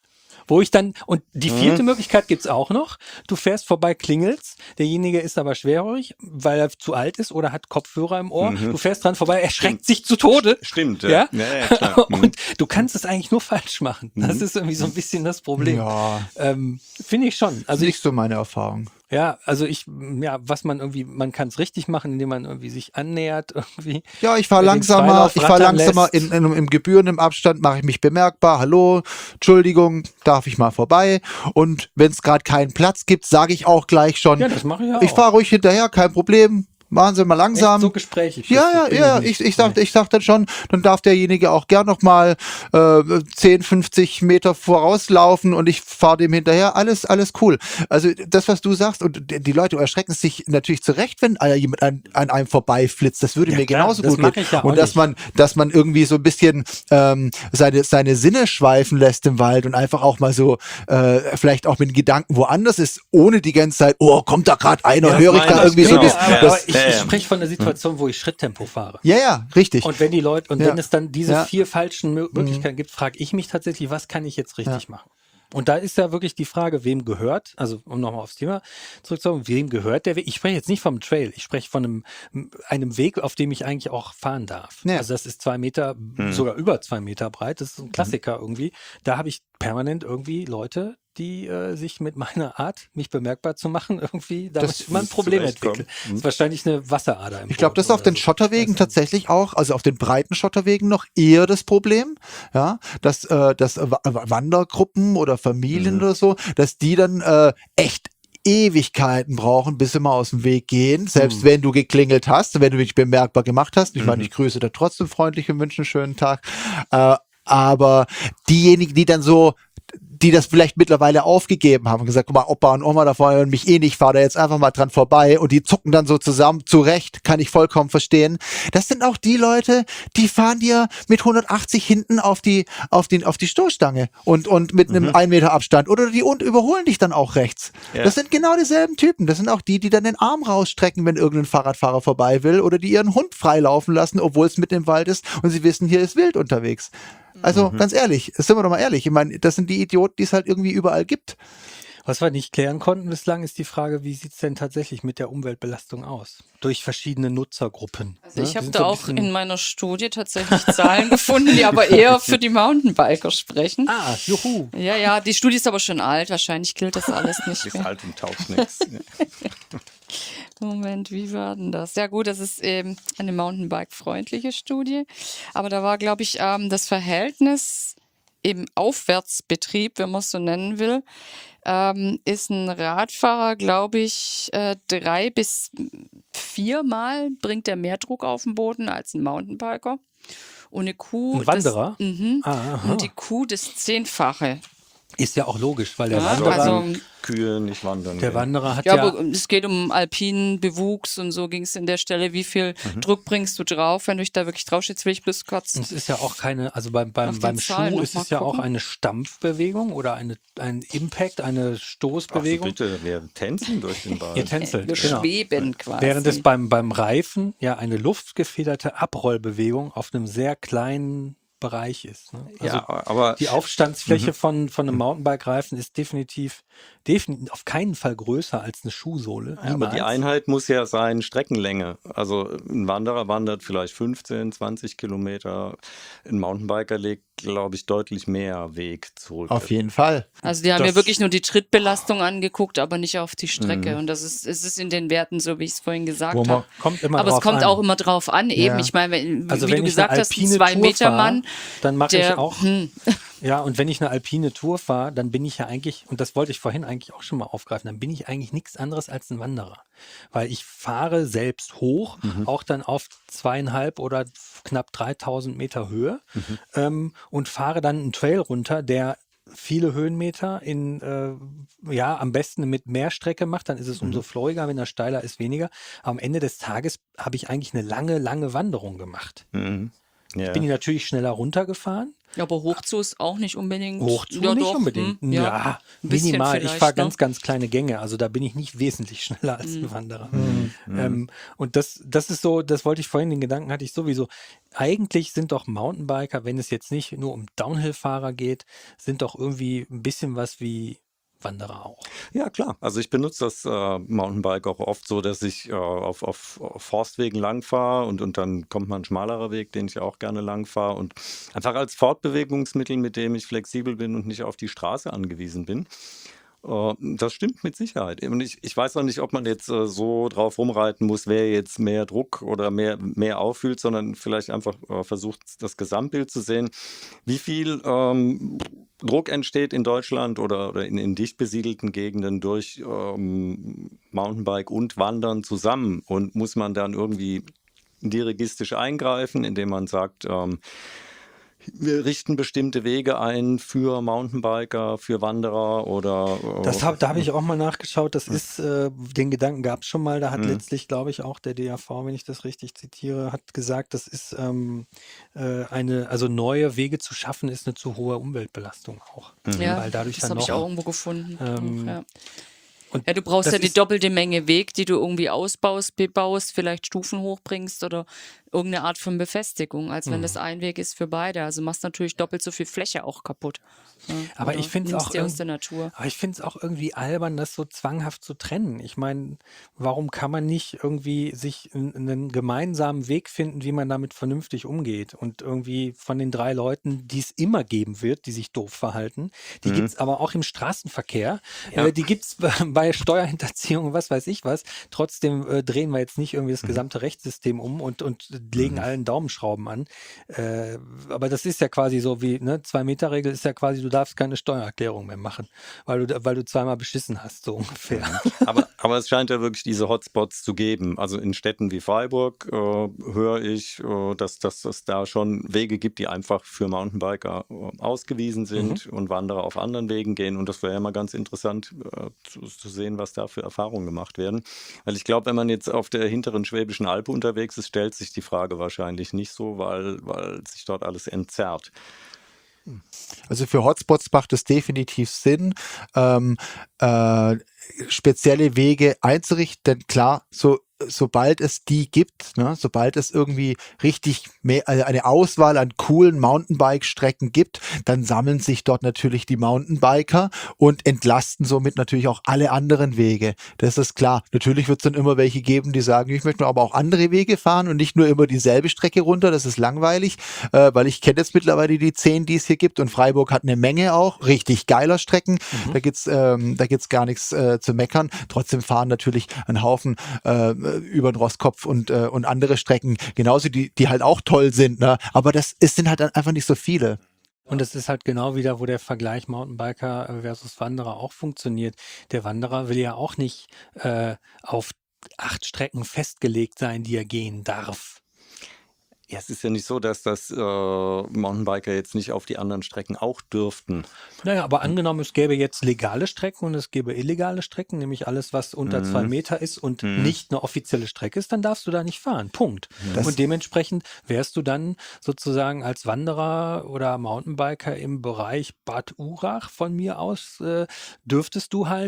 Wo ich dann, und die vierte Möglichkeit gibt's auch noch, du fährst vorbei, klingelst, derjenige ist aber schwerhörig, weil er zu alt ist oder hat Kopfhörer im Ohr, du fährst dran vorbei, er schreckt sich zu Tode. Stimmt, Ja? Ja, klar. Und du kannst es eigentlich nur falsch machen. Das ist irgendwie so ein bisschen das Problem. Ja, Finde ich schon. Also nicht so meine Erfahrung. ja, also was man irgendwie, man kann es richtig machen, indem man irgendwie sich annähert, irgendwie. Ja, ich fahre den langsamer, Freilauf rattern lässt. im gebührenden Abstand mache ich mich bemerkbar. Hallo, Entschuldigung, darf ich mal vorbei? Und wenn es gerade keinen Platz gibt, sage ich auch gleich schon, Ja, das mache ich ja ich auch. fahre ruhig hinterher, kein Problem. Machen Sie mal langsam. Echt so gesprächig. Ja, ich sag dann schon, dann darf derjenige auch gern noch mal 10, 50 Meter vorauslaufen und ich fahre dem hinterher. Alles cool. Also das, was du sagst, und die Leute erschrecken sich natürlich zurecht, wenn jemand an einem vorbeiflitzt. Das würde Ja, mir klar, genauso das gut mach gehen. ich ja auch Und dass man irgendwie so ein bisschen seine Sinne schweifen lässt im Wald und einfach auch mal so vielleicht auch mit den Gedanken woanders ist, ohne die ganze Zeit, oh, kommt da gerade einer, Ja, höre ich da irgendwie so genau, das, aber ich spreche von der Situation, wo ich Schritttempo fahre. ja, richtig. Und wenn die Leute, wenn es dann diese Ja. 4 falschen Möglichkeiten gibt, frage ich mich tatsächlich, was kann ich jetzt richtig machen? Und da ist ja wirklich die Frage, wem gehört, also um nochmal aufs Thema zurückzukommen, wem gehört der Weg? Ich spreche jetzt nicht vom Trail, ich spreche von einem Weg, auf dem ich eigentlich auch fahren darf. Ja. Also das ist 2 Meter, sogar über 2 Meter breit, das ist ein Klassiker irgendwie. Da habe ich permanent irgendwie Leute, die sich mit meiner Art, mich bemerkbar zu machen, irgendwie damit man ein Problem entwickelt. Das ist wahrscheinlich eine Wasserader im Ich glaube, das ist auf den Schotterwegen Also, tatsächlich auch, also auf den breiten Schotterwegen noch eher das Problem, ja, dass Wandergruppen oder Familien oder so, dass die dann echt Ewigkeiten brauchen, bis sie mal aus dem Weg gehen, selbst wenn du geklingelt hast, wenn du dich bemerkbar gemacht hast. Ich meine, ich grüße da trotzdem freundlich und wünsche einen schönen Tag. Aber diejenigen, die das vielleicht mittlerweile aufgegeben haben und gesagt, guck mal, Opa und Oma da vorne hören mich eh nicht, fahr da jetzt einfach mal dran vorbei und die zucken dann so zusammen, zurecht, kann ich vollkommen verstehen. Das sind auch die Leute, die fahren dir mit 180 hinten auf die Stoßstange und mit einem 1 Meter Abstand oder die und überholen dich dann auch rechts. Ja. Das sind genau dieselben Typen. Das sind auch die dann den Arm rausstrecken, wenn irgendein Fahrradfahrer vorbei will oder die ihren Hund freilaufen lassen, obwohl es mitten im Wald ist und sie wissen, hier ist wild unterwegs. Also ganz ehrlich, sind wir doch mal ehrlich. Ich meine, das sind die Idioten, die es halt irgendwie überall gibt. Was wir nicht klären konnten bislang, ist die Frage, wie sieht es denn tatsächlich mit der Umweltbelastung aus? Durch verschiedene Nutzergruppen. Also ich Die habe sind da so ein auch bisschen- in meiner Studie tatsächlich Zahlen gefunden, die aber eher für die Mountainbiker sprechen. Ah, juhu. Ja, die Studie ist aber schon alt, wahrscheinlich gilt das alles nicht Ist mehr. alt und taugt nichts. Moment, wie war denn das? Ja gut, das ist eben eine Mountainbike-freundliche Studie, aber da war, glaube ich, das Verhältnis im Aufwärtsbetrieb, wenn man es so nennen will, ist ein Radfahrer, glaube ich, 3 bis 4 Mal bringt er mehr Druck auf den Boden als ein Mountainbiker. Und eine Kuh. Ein Wanderer? Ah, aha. und die Kuh das 10-fache. Ist ja auch logisch, weil der Ja, Wanderer, also, Kühe nicht wandern. der gehen. Wanderer hat ja, ja, aber es geht um alpinen Bewuchs und so ging es in der Stelle. Wie viel Druck bringst du drauf, wenn du dich da wirklich draufstehst? Will ich bloß kurz. es ist ja auch keine, also beim Auf den Zahlen Schuh noch ist mal es ja auch gucken. eine Stampfbewegung oder ein Impact, eine Ach so, Stoßbewegung. bitte, wir tänzeln durch den Wald. Ihr tänzelt, Wir genau. schweben quasi. Während es beim Reifen ja eine luftgefederte Abrollbewegung auf einem sehr kleinen Bereich ist. Ne? Also Ja, aber die Aufstandsfläche von einem Mountainbike-Reifen ist definitiv auf keinen Fall größer als eine Schuhsohle. aber die Niemals. Einheit muss ja sein Streckenlänge. Also ein Wanderer wandert vielleicht 15, 20 Kilometer. Ein Mountainbiker legt, glaube ich, deutlich mehr Weg zurück. Auf jeden Fall. Also die haben ja Das- wirklich nur die Trittbelastung angeguckt, aber nicht auf die Strecke. Und es ist in den Werten, so wie ich es vorhin gesagt Wo man habe. kommt immer Aber es drauf kommt an. auch immer drauf an, eben. Ja. Ich meine, Also wie wenn du ich eine gesagt hast, ein alpine Tour 2-Meter-Mann, fahre, dann mache ich der, auch, ja, und wenn ich eine alpine Tour fahre, dann bin ich ja eigentlich, und das wollte ich vorhin eigentlich auch schon mal aufgreifen, dann bin ich eigentlich nichts anderes als ein Wanderer. Weil ich fahre selbst hoch, auch dann auf 2.500 oder knapp 3.000 Meter Höhe und fahre dann einen Trail runter, der viele Höhenmeter am besten mit mehr Strecke macht, dann ist es umso floriger, wenn er steiler ist, weniger. Aber am Ende des Tages habe ich eigentlich eine lange, lange Wanderung gemacht. Mhm. Ja. Bin ich natürlich schneller runtergefahren, Ja, aber hochzu ist auch nicht unbedingt. Hochzu Ja, nicht doch, unbedingt. ja, ein bisschen Minimal. Ich vielleicht, fahre ne? ganz, ganz kleine Gänge. Also da bin ich nicht wesentlich schneller als ein Wanderer. Und das ist so, das wollte ich vorhin, den Gedanken hatte ich sowieso. Eigentlich sind doch Mountainbiker, wenn es jetzt nicht nur um Downhill-Fahrer geht, sind doch irgendwie ein bisschen was wie Wanderer auch. Ja, klar. Also ich benutze das Mountainbike auch oft so, dass ich auf Forstwegen langfahre und dann kommt mal ein schmalerer Weg, den ich auch gerne langfahre und einfach als Fortbewegungsmittel, mit dem ich flexibel bin und nicht auf die Straße angewiesen bin. Das stimmt mit Sicherheit. Und ich weiß auch nicht, ob man jetzt so drauf rumreiten muss, wer jetzt mehr Druck oder mehr auffühlt, sondern vielleicht einfach versucht, das Gesamtbild zu sehen. Wie viel Druck entsteht in Deutschland oder in dicht besiedelten Gegenden durch Mountainbike und Wandern zusammen? Und muss man dann irgendwie dirigistisch eingreifen, indem man sagt, wir richten bestimmte Wege ein für Mountainbiker, für Wanderer oder. Da habe ich auch mal nachgeschaut. Das ist, den Gedanken gab es schon mal. Da hat letztlich, glaube ich, auch der DAV, wenn ich das richtig zitiere, hat gesagt, das ist also neue Wege zu schaffen, ist eine zu hohe Umweltbelastung auch. Ja, Weil dadurch das dann habe ich noch, auch irgendwo gefunden. Ja. und Ja, du brauchst das ja die ist- doppelte Menge Weg, die du irgendwie ausbaust, bebaust, vielleicht Stufen hochbringst oder irgendeine Art von Befestigung, als wenn das ein Weg ist für beide. Also machst natürlich doppelt so viel Fläche auch kaputt. Ja, Aber oder ich finde es nimmst auch, die aus der Natur. aber ich finde es auch irgendwie albern, das so zwanghaft zu trennen. Ich meine, warum kann man nicht irgendwie sich einen gemeinsamen Weg finden, wie man damit vernünftig umgeht? Und irgendwie von den 3 Leuten, die es immer geben wird, die sich doof verhalten, die gibt es aber auch im Straßenverkehr. Die gibt es bei Steuerhinterziehung, was weiß ich was. Trotzdem drehen wir jetzt nicht irgendwie das gesamte Rechtssystem um und legen allen Daumenschrauben an. Aber das ist ja quasi so wie, ne, 2-Meter-Regel ist ja quasi, du darfst keine Steuererklärung mehr machen, weil du zweimal beschissen hast, so ungefähr. Aber es scheint ja wirklich diese Hotspots zu geben. Also in Städten wie Freiburg höre ich, dass es da schon Wege gibt, die einfach für Mountainbiker ausgewiesen sind und Wanderer auf anderen Wegen gehen. Und das wäre ja mal ganz interessant zu sehen, was da für Erfahrungen gemacht werden. Weil ich glaube, wenn man jetzt auf der hinteren Schwäbischen Alb unterwegs ist, stellt sich die Frage wahrscheinlich nicht so, weil sich dort alles entzerrt. Also für Hotspots macht es definitiv Sinn, spezielle Wege einzurichten, denn klar, sobald es die gibt, ne, sobald es irgendwie richtig eine Auswahl an coolen Mountainbike-Strecken gibt, dann sammeln sich dort natürlich die Mountainbiker und entlasten somit natürlich auch alle anderen Wege. Das ist klar. Natürlich wird es dann immer welche geben, die sagen, ich möchte aber auch andere Wege fahren und nicht nur immer dieselbe Strecke runter. Das ist langweilig, weil ich kenne jetzt mittlerweile die 10, die es hier gibt und Freiburg hat eine Menge auch richtig geiler Strecken. Da gibt's gar nichts zu meckern. Trotzdem fahren natürlich ein Haufen über den Rostkopf und andere Strecken genauso, die halt auch toll sind, ne? Aber es sind halt dann einfach nicht so viele. Und es ist halt genau wieder, wo der Vergleich Mountainbiker versus Wanderer auch funktioniert. Der Wanderer will ja auch nicht auf 8 Strecken festgelegt sein, die er gehen darf. Ja, es ist ja nicht so, dass das Mountainbiker jetzt nicht auf die anderen Strecken auch dürften. Naja, aber angenommen, es gäbe jetzt legale Strecken und es gäbe illegale Strecken, nämlich alles, was unter 2 Meter ist und nicht eine offizielle Strecke ist, dann darfst du da nicht fahren. Punkt. Und dementsprechend wärst du dann sozusagen als Wanderer oder Mountainbiker im Bereich Bad Urach von mir aus, dürfte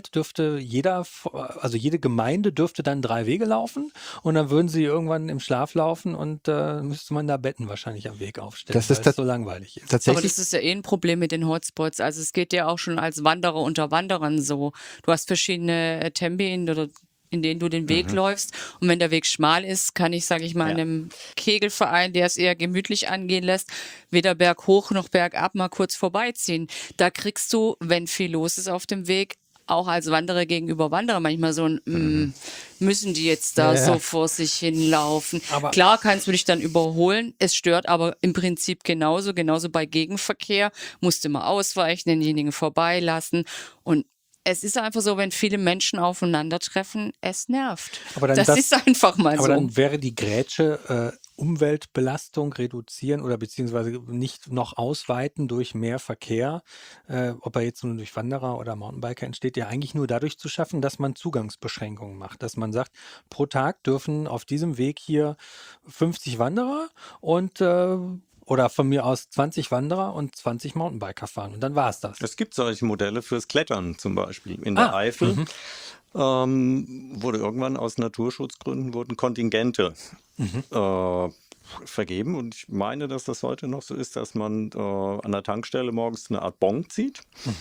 jede Gemeinde dürfte dann 3 Wege laufen und dann würden sie irgendwann im Schlaf laufen und müsste man da Betten wahrscheinlich am Weg aufstellen, Das ist weil es so langweilig ist. Aber Tatsächlich. das ist ja ein Problem mit den Hotspots. Also es geht ja auch schon als Wanderer unter Wanderern so. Du hast verschiedene Tempi, in denen du den Weg läufst. Und wenn der Weg schmal ist, kann ich, sage ich mal, einem Kegelverein, der es eher gemütlich angehen lässt, weder berghoch noch bergab mal kurz vorbeiziehen. Da kriegst du, wenn viel los ist auf dem Weg, auch als Wanderer gegenüber Wanderer manchmal so ein, müssen die jetzt da so vor sich hinlaufen. Aber- Klar kannst du dich dann überholen, es stört aber im Prinzip genauso bei Gegenverkehr, musst du mal ausweichen, denjenigen vorbeilassen und es ist einfach so, wenn viele Menschen aufeinandertreffen, es nervt. Aber dann das ist einfach mal Aber so. dann wäre die Grätsche Umweltbelastung reduzieren oder beziehungsweise nicht noch ausweiten durch mehr Verkehr, ob er jetzt nun durch Wanderer oder Mountainbiker entsteht, ja eigentlich nur dadurch zu schaffen, dass man Zugangsbeschränkungen macht. Dass man sagt, pro Tag dürfen auf diesem Weg hier 50 Wanderer und Oder von mir aus 20 Wanderer und 20 Mountainbiker fahren. Und dann war es das. Es gibt solche Modelle fürs Klettern zum Beispiel. In der Eifel wurde irgendwann aus Naturschutzgründen wurden Kontingente vergeben. Und ich meine, dass das heute noch so ist, dass man an der Tankstelle morgens eine Art Bon zieht.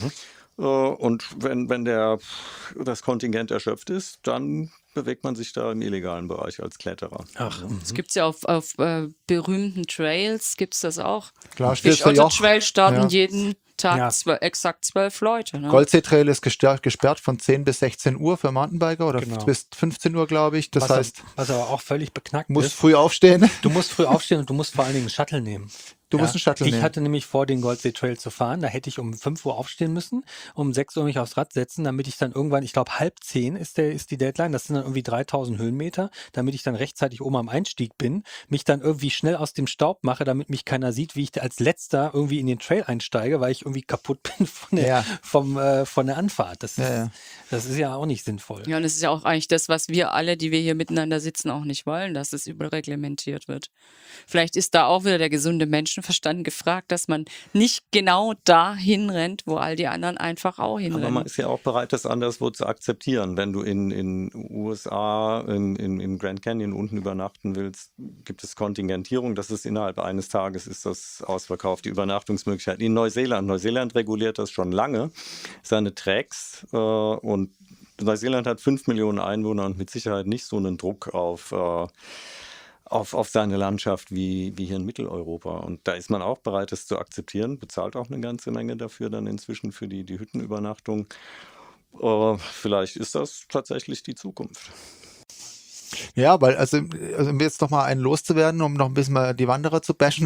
Und wenn das Kontingent erschöpft ist, dann bewegt man sich da im illegalen Bereich als Kletterer. Das gibt es ja auf berühmten Trails, gibt es das auch. Klar, Fish Otter Trail starten Ja. jeden Tag Ja. exakt 12 Leute. Ne? Goldsee-Trail ist gesperrt von 10 bis 16 Uhr für Mountainbiker oder Genau. bis 15 Uhr, glaube ich. Das heißt, was aber auch völlig beknackt musst ist. früh aufstehen. Du musst früh aufstehen und du musst vor allen Dingen einen Shuttle nehmen. Du musst einen Shuttle Ich nehmen. hatte nämlich vor, den Goldsee Trail zu fahren. Da hätte ich um 5 Uhr aufstehen müssen, um 6 Uhr mich aufs Rad setzen, damit ich dann irgendwann, ich glaube 9:30 ist die Deadline, das sind dann irgendwie 3000 Höhenmeter, damit ich dann rechtzeitig oben am Einstieg bin, mich dann irgendwie schnell aus dem Staub mache, damit mich keiner sieht, wie ich als Letzter irgendwie in den Trail einsteige, weil ich irgendwie kaputt bin von der Anfahrt. Das ist ja auch nicht sinnvoll. Ja, und es ist ja auch eigentlich das, was wir alle, die wir hier miteinander sitzen, auch nicht wollen, dass es überreglementiert wird. Vielleicht ist da auch wieder der gesunde Menschenverstand gefragt, dass man nicht genau dahin rennt, wo all die anderen einfach auch hinrennen. Aber man ist ja auch bereit, das anderswo zu akzeptieren. Wenn du in USA, im Grand Canyon unten übernachten willst, gibt es Kontingentierung. Das ist innerhalb eines Tages ist das ausverkauft, die Übernachtungsmöglichkeit. In Neuseeland reguliert das schon lange, seine Tracks. Und Neuseeland hat 5 Millionen Einwohner und mit Sicherheit nicht so einen Druck auf seine Landschaft wie hier in Mitteleuropa. Und da ist man auch bereit, das zu akzeptieren, bezahlt auch eine ganze Menge dafür dann inzwischen für die Hüttenübernachtung. Vielleicht ist das tatsächlich die Zukunft. Ja, weil, also um jetzt noch mal einen loszuwerden, um noch ein bisschen mal die Wanderer zu bashen.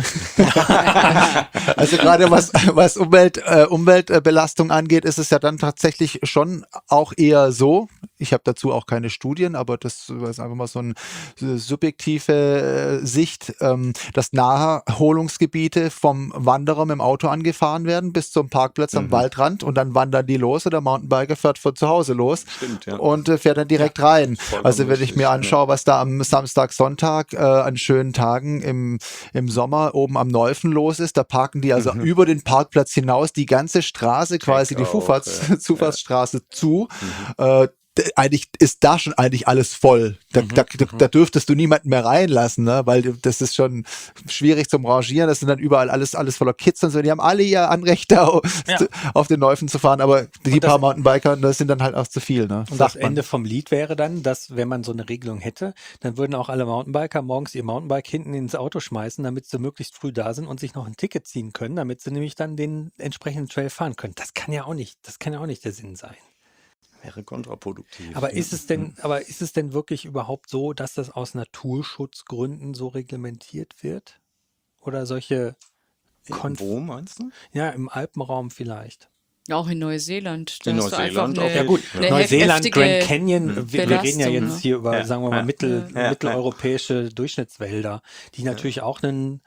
Also gerade was Umweltbelastung angeht, ist es ja dann tatsächlich schon auch eher so. Ich habe dazu auch keine Studien, aber das ist einfach mal so eine subjektive Sicht, dass Naherholungsgebiete vom Wanderer mit dem Auto angefahren werden bis zum Parkplatz am Waldrand und dann wandern die los oder der Mountainbiker fährt von zu Hause los. Stimmt, ja. Und fährt dann direkt rein. Also wenn ich richtig, mir anschaue, was da am Samstag, Sonntag an schönen Tagen im Sommer oben am Neufen los ist, da parken die also über den Parkplatz hinaus die ganze Straße, quasi die Zufahrtsstraße zu. Eigentlich ist da schon eigentlich alles voll. Da dürftest du niemanden mehr reinlassen, ne? Weil das ist schon schwierig zum Rangieren. Das sind dann überall alles voller Kids und so. Die haben alle ihr Anrecht da auf den Neufen zu fahren, aber die paar Mountainbiker, das sind dann halt auch zu viel. Ne? Und das Ende vom Lied wäre dann, dass, wenn man so eine Regelung hätte, dann würden auch alle Mountainbiker morgens ihr Mountainbike hinten ins Auto schmeißen, damit sie möglichst früh da sind und sich noch ein Ticket ziehen können, damit sie nämlich dann den entsprechenden Trail fahren können. Das kann ja auch nicht der Sinn sein. Wäre kontraproduktiv. Aber ist es denn wirklich überhaupt so, dass das aus Naturschutzgründen so reglementiert wird? Oder solche Wo meinst du? Ja, im Alpenraum vielleicht. Auch in Neuseeland. Da In hast du einfach Neuseeland eine, auch. Ja gut, eine Neuseeland, heftige Grand Canyon, wir reden ja Belastung, jetzt ne? hier über, Ja, sagen wir mal, ja, mitteleuropäische Durchschnittswälder, die natürlich auch einen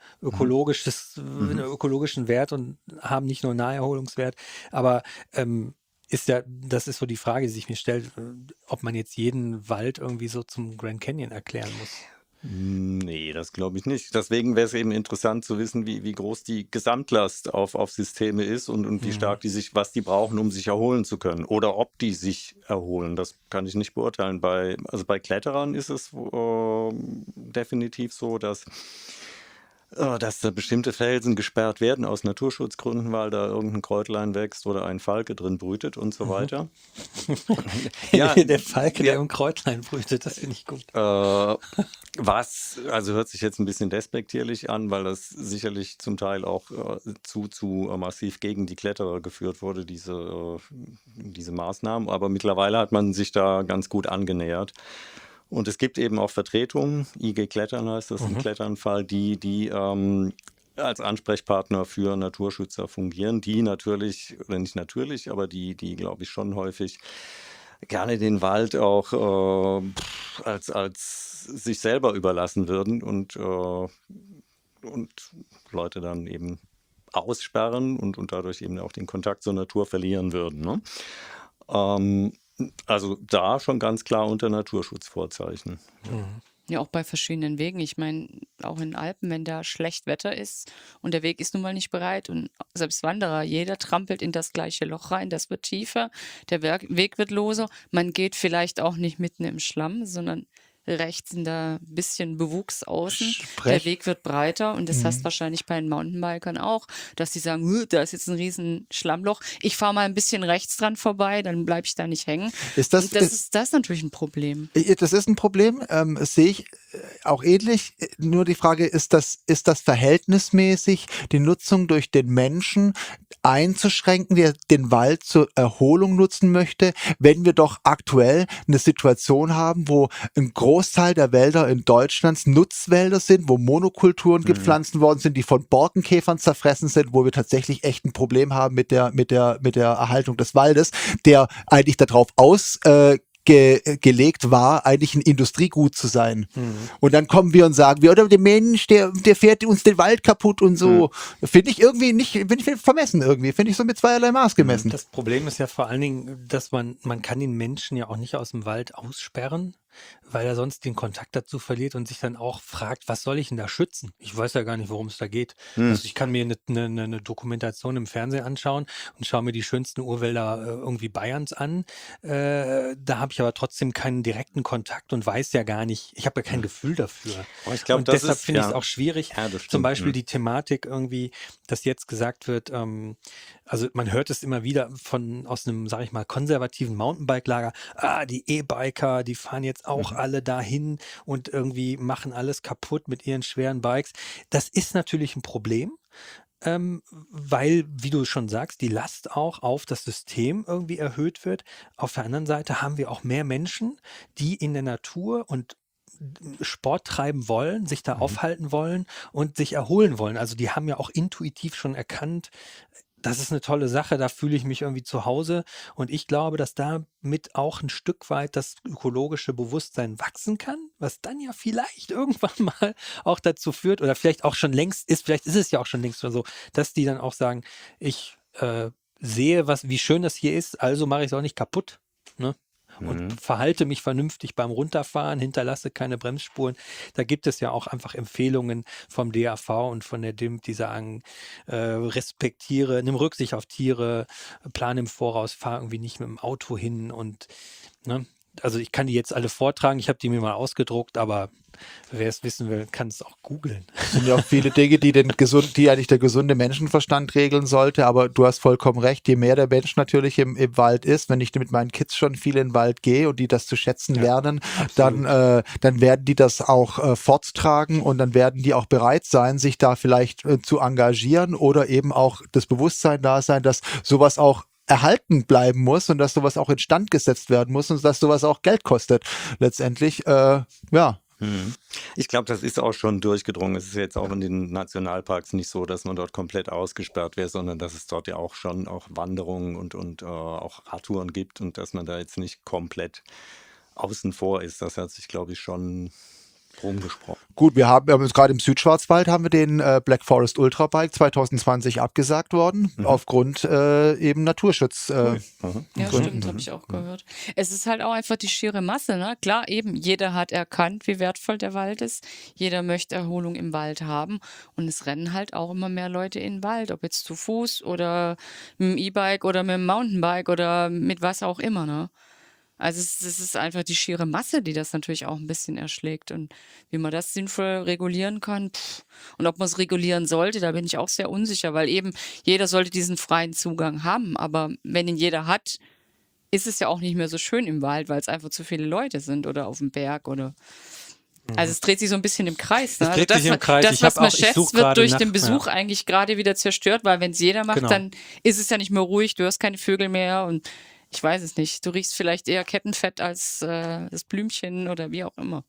ökologischen Wert und haben nicht nur einen Naherholungswert, aber das ist so die Frage, die sich mir stellt, ob man jetzt jeden Wald irgendwie so zum Grand Canyon erklären muss. Nee, das glaube ich nicht. Deswegen wäre es eben interessant zu wissen, wie groß die Gesamtlast auf Systeme ist und wie stark was die brauchen, um sich erholen zu können. Oder ob die sich erholen. Das kann ich nicht beurteilen. Bei Kletterern ist es definitiv so, dass da bestimmte Felsen gesperrt werden aus Naturschutzgründen, weil da irgendein Kräutlein wächst oder ein Falke drin brütet und so weiter. Ja, der Falke, der im Kräutlein brütet, das finde ich gut. Hört sich jetzt ein bisschen despektierlich an, weil das sicherlich zum Teil auch zu massiv gegen die Kletterer geführt wurde, diese Maßnahmen. Aber mittlerweile hat man sich da ganz gut angenähert. Und es gibt eben auch Vertretungen, IG Klettern heißt das, im Kletternfall, die als Ansprechpartner für Naturschützer fungieren, die natürlich, oder nicht natürlich, aber die glaube ich schon häufig gerne den Wald auch als sich selber überlassen würden und Leute dann eben aussperren und dadurch eben auch den Kontakt zur Natur verlieren würden. Ne? Also da schon ganz klar unter Naturschutzvorzeichen. Ja, auch bei verschiedenen Wegen. Ich meine, auch in den Alpen, wenn da schlecht Wetter ist und der Weg ist nun mal nicht bereit und selbst Wanderer, jeder trampelt in das gleiche Loch rein, das wird tiefer, der Weg wird loser. Man geht vielleicht auch nicht mitten im Schlamm, sondern rechts sind da ein bisschen Bewuchs außen. Der Weg wird breiter und das hast wahrscheinlich bei den Mountainbikern auch, dass die sagen, da ist jetzt ein riesen Schlammloch. Ich fahre mal ein bisschen rechts dran vorbei, dann bleibe ich da nicht hängen. Ist das, Und das ist natürlich ein Problem. Das ist ein Problem, das sehe ich auch ähnlich. Nur die Frage, ist das verhältnismäßig, die Nutzung durch den Menschen einzuschränken, der den Wald zur Erholung nutzen möchte, wenn wir doch aktuell eine Situation haben, wo ein Großteil der Wälder in Deutschland Nutzwälder sind, wo Monokulturen gepflanzt worden sind, die von Borkenkäfern zerfressen sind, wo wir tatsächlich echt ein Problem haben mit der Erhaltung des Waldes, der eigentlich darauf gelegt war, eigentlich ein Industriegut zu sein. Und dann kommen wir und sagen, oder der Mensch, der fährt uns den Wald kaputt und so. Finde ich irgendwie nicht, finde ich vermessen irgendwie. Finde ich so mit zweierlei Maß gemessen. Das Problem ist ja vor allen Dingen, dass man kann den Menschen ja auch nicht aus dem Wald aussperren, weil er sonst den Kontakt dazu verliert und sich dann auch fragt, was soll ich denn da schützen? Ich weiß ja gar nicht, worum es da geht. Also ich kann mir eine Dokumentation im Fernsehen anschauen und schaue mir die schönsten Urwälder irgendwie Bayerns an. Da habe ich aber trotzdem keinen direkten Kontakt und weiß ja gar nicht, ich habe ja kein Gefühl dafür. Aber ich glaube, Und das deshalb ist finde ich es auch schwierig, Ja, das zum stimmt. Beispiel die Thematik irgendwie, dass jetzt gesagt wird, also man hört es immer wieder aus einem, sage ich mal, konservativen Mountainbike-Lager, die E-Biker, die fahren jetzt auch alle dahin und irgendwie machen alles kaputt mit ihren schweren Bikes. Das ist natürlich ein Problem, weil, wie du schon sagst, die Last auch auf das System irgendwie erhöht wird. Auf der anderen Seite haben wir auch mehr Menschen, die in der Natur und Sport treiben wollen, sich da aufhalten wollen und sich erholen wollen. Also die haben ja auch intuitiv schon erkannt, das ist eine tolle Sache, da fühle ich mich irgendwie zu Hause. Und ich glaube, dass damit auch ein Stück weit das ökologische Bewusstsein wachsen kann, was dann ja vielleicht irgendwann mal auch dazu führt oder vielleicht auch schon längst ist, vielleicht ist es ja auch schon längst schon so, dass die dann auch sagen, ich sehe, wie schön das hier ist, also mache ich es auch nicht kaputt. Ne? Und verhalte mich vernünftig beim Runterfahren, hinterlasse keine Bremsspuren. Da gibt es ja auch einfach Empfehlungen vom DAV und von der DIMP, die sagen, nimm Rücksicht auf Tiere, plan im Voraus, fahr irgendwie nicht mit dem Auto hin und ne? Also ich kann die jetzt alle vortragen, ich habe die mir mal ausgedruckt, aber wer es wissen will, kann es auch googeln. Es sind ja auch viele Dinge, die eigentlich der gesunde Menschenverstand regeln sollte, aber du hast vollkommen recht, je mehr der Mensch natürlich im Wald ist, wenn ich mit meinen Kids schon viel in den Wald gehe und die das zu schätzen lernen, dann werden die das auch forttragen und dann werden die auch bereit sein, sich da vielleicht zu engagieren oder eben auch das Bewusstsein da sein, dass sowas auch erhalten bleiben muss und dass sowas auch instand gesetzt werden muss und dass sowas auch Geld kostet. Letztendlich, Ich glaube, das ist auch schon durchgedrungen. Es ist jetzt auch in den Nationalparks nicht so, dass man dort komplett ausgesperrt wäre, sondern dass es dort ja auch schon auch Wanderungen und auch Radtouren gibt und dass man da jetzt nicht komplett außen vor ist. Das hat sich, glaube ich, schon rumgesprochen. Gut, wir haben jetzt gerade im Südschwarzwald haben wir den Black Forest Ultrabike 2020 abgesagt worden, aufgrund eben Naturschutz. Ja, stimmt, habe ich auch gehört. Es ist halt auch einfach die schiere Masse, ne? Klar, eben, jeder hat erkannt, wie wertvoll der Wald ist. Jeder möchte Erholung im Wald haben. Und es rennen halt auch immer mehr Leute in den Wald, ob jetzt zu Fuß oder mit dem E-Bike oder mit dem Mountainbike oder mit was auch immer, ne? Also es ist einfach die schiere Masse, die das natürlich auch ein bisschen erschlägt. Und wie man das sinnvoll regulieren kann, und ob man es regulieren sollte, da bin ich auch sehr unsicher, weil eben jeder sollte diesen freien Zugang haben. Aber wenn ihn jeder hat, ist es ja auch nicht mehr so schön im Wald, weil es einfach zu viele Leute sind oder auf dem Berg oder. Also es dreht sich so ein bisschen im Kreis. Ne? Es dreht sich im Kreis. Das, was man schätzt, wird durch den Besuch eigentlich gerade wieder zerstört, weil wenn es jeder macht, dann ist es ja nicht mehr ruhig, du hast keine Vögel mehr und ich weiß es nicht. Du riechst vielleicht eher Kettenfett als das Blümchen oder wie auch immer.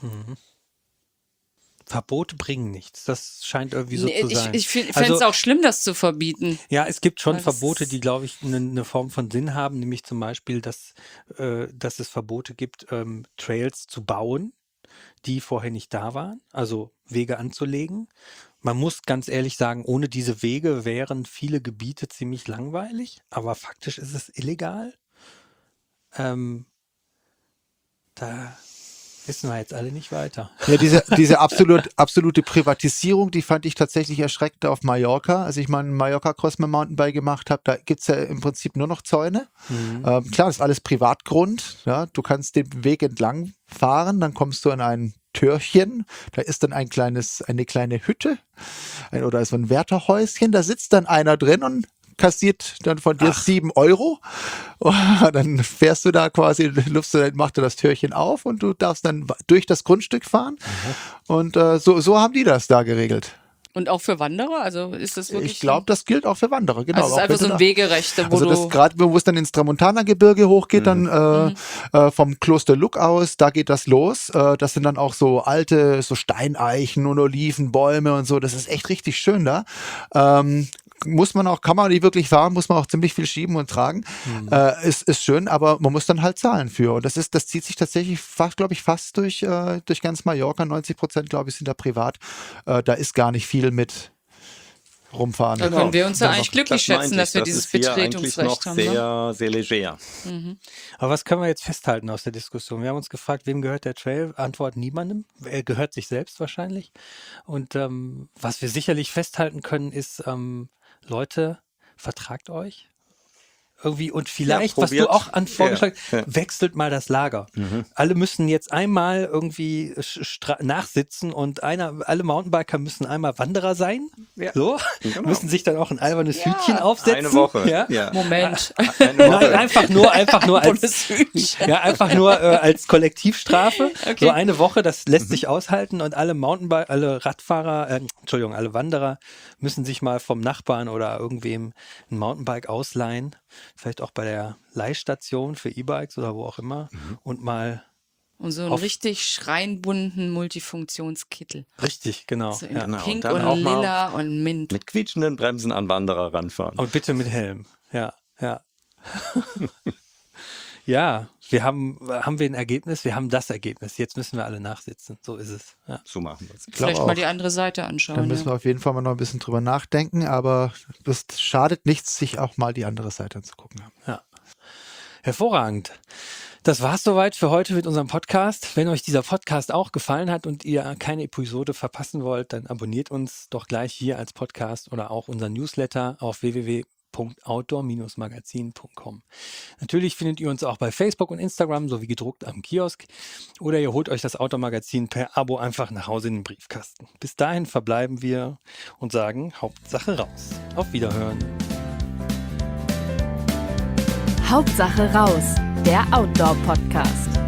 Verbote bringen nichts. Das scheint irgendwie so zu sein. Ich fände es auch schlimm, das zu verbieten. Ja, es gibt schon Verbote, die, glaube ich, eine Form von Sinn haben, nämlich zum Beispiel, dass es Verbote gibt, Trails zu bauen, die vorher nicht da waren, also Wege anzulegen. Man muss ganz ehrlich sagen, ohne diese Wege wären viele Gebiete ziemlich langweilig, aber faktisch ist es illegal. Wissen wir jetzt alle nicht weiter. Ja, diese absolute Privatisierung, die fand ich tatsächlich erschreckend auf Mallorca. Als ich mal einen Mallorca-Cross mit Mountainbike gemacht habe, da gibt es ja im Prinzip nur noch Zäune. Klar, das ist alles Privatgrund. Ja, du kannst den Weg entlang fahren, dann kommst du an ein Türchen, da ist dann eine kleine Hütte oder so ein Wärterhäuschen, da sitzt dann einer drin und kassiert dann von dir 7 €. Dann fährst du da quasi, machst du das Türchen auf und du darfst dann durch das Grundstück fahren. Und so haben die das da geregelt. Und auch für Wanderer? Also ist das wirklich. Ich glaube, das gilt auch für Wanderer, genau. Also es ist einfach so ein Wegerechte, wo also das gerade, wo es dann ins Tramontana-Gebirge hochgeht, dann vom Kloster Luck aus, da geht das los. Das sind dann auch so alte, so Steineichen und Olivenbäume und so. Das ist echt richtig schön da. Kann man die wirklich fahren, muss man auch ziemlich viel schieben und tragen. Ist schön, aber man muss dann halt zahlen für. Und das zieht sich tatsächlich fast durch ganz Mallorca. 90%, glaube ich, sind da privat. Da ist gar nicht viel mit rumfahren. Da können wir uns ja eigentlich glücklich schätzen, dass wir dieses Betretungsrecht haben. Sehr, sehr leger. Aber was können wir jetzt festhalten aus der Diskussion? Wir haben uns gefragt, wem gehört der Trail? Antwort: niemandem. Er gehört sich selbst wahrscheinlich. Und was wir sicherlich festhalten können, ist, Leute, vertragt euch irgendwie und vielleicht, was du auch vorgeschlagen hast, wechselt mal das Lager. Alle müssen jetzt einmal irgendwie nachsitzen und alle Mountainbiker müssen einmal Wanderer sein. So, müssen sich dann auch ein albernes Hütchen aufsetzen. Eine Woche. Ja? Moment. Nein, einfach nur als Kollektivstrafe. Okay. So eine Woche, das lässt sich aushalten und alle alle Wanderer müssen sich mal vom Nachbarn oder irgendwem ein Mountainbike ausleihen. Vielleicht auch bei der Leihstation für E-Bikes oder wo auch immer und mal. Und so einen richtig schreinbunten Multifunktionskittel. Richtig, genau. So in Und Pink dann und auch mal Lila und Mint. mit quietschenden Bremsen an Wanderer ranfahren. Und bitte mit Helm. Ja. Ja, wir haben ein Ergebnis, wir haben das Ergebnis. Jetzt müssen wir alle nachsitzen. So ist es. Ja. So machen wir es. Vielleicht mal die andere Seite anschauen. Da müssen wir auf jeden Fall mal noch ein bisschen drüber nachdenken, aber das schadet nichts, sich auch mal die andere Seite anzugucken. Ja. Hervorragend. Das war's soweit für heute mit unserem Podcast. Wenn euch dieser Podcast auch gefallen hat und ihr keine Episode verpassen wollt, dann abonniert uns doch gleich hier als Podcast oder auch unseren Newsletter auf www.outdoor-magazin.com. Natürlich findet ihr uns auch bei Facebook und Instagram sowie gedruckt am Kiosk oder ihr holt euch das Outdoor-Magazin per Abo einfach nach Hause in den Briefkasten. Bis dahin verbleiben wir und sagen Hauptsache raus. Auf Wiederhören. Hauptsache raus, der Outdoor-Podcast.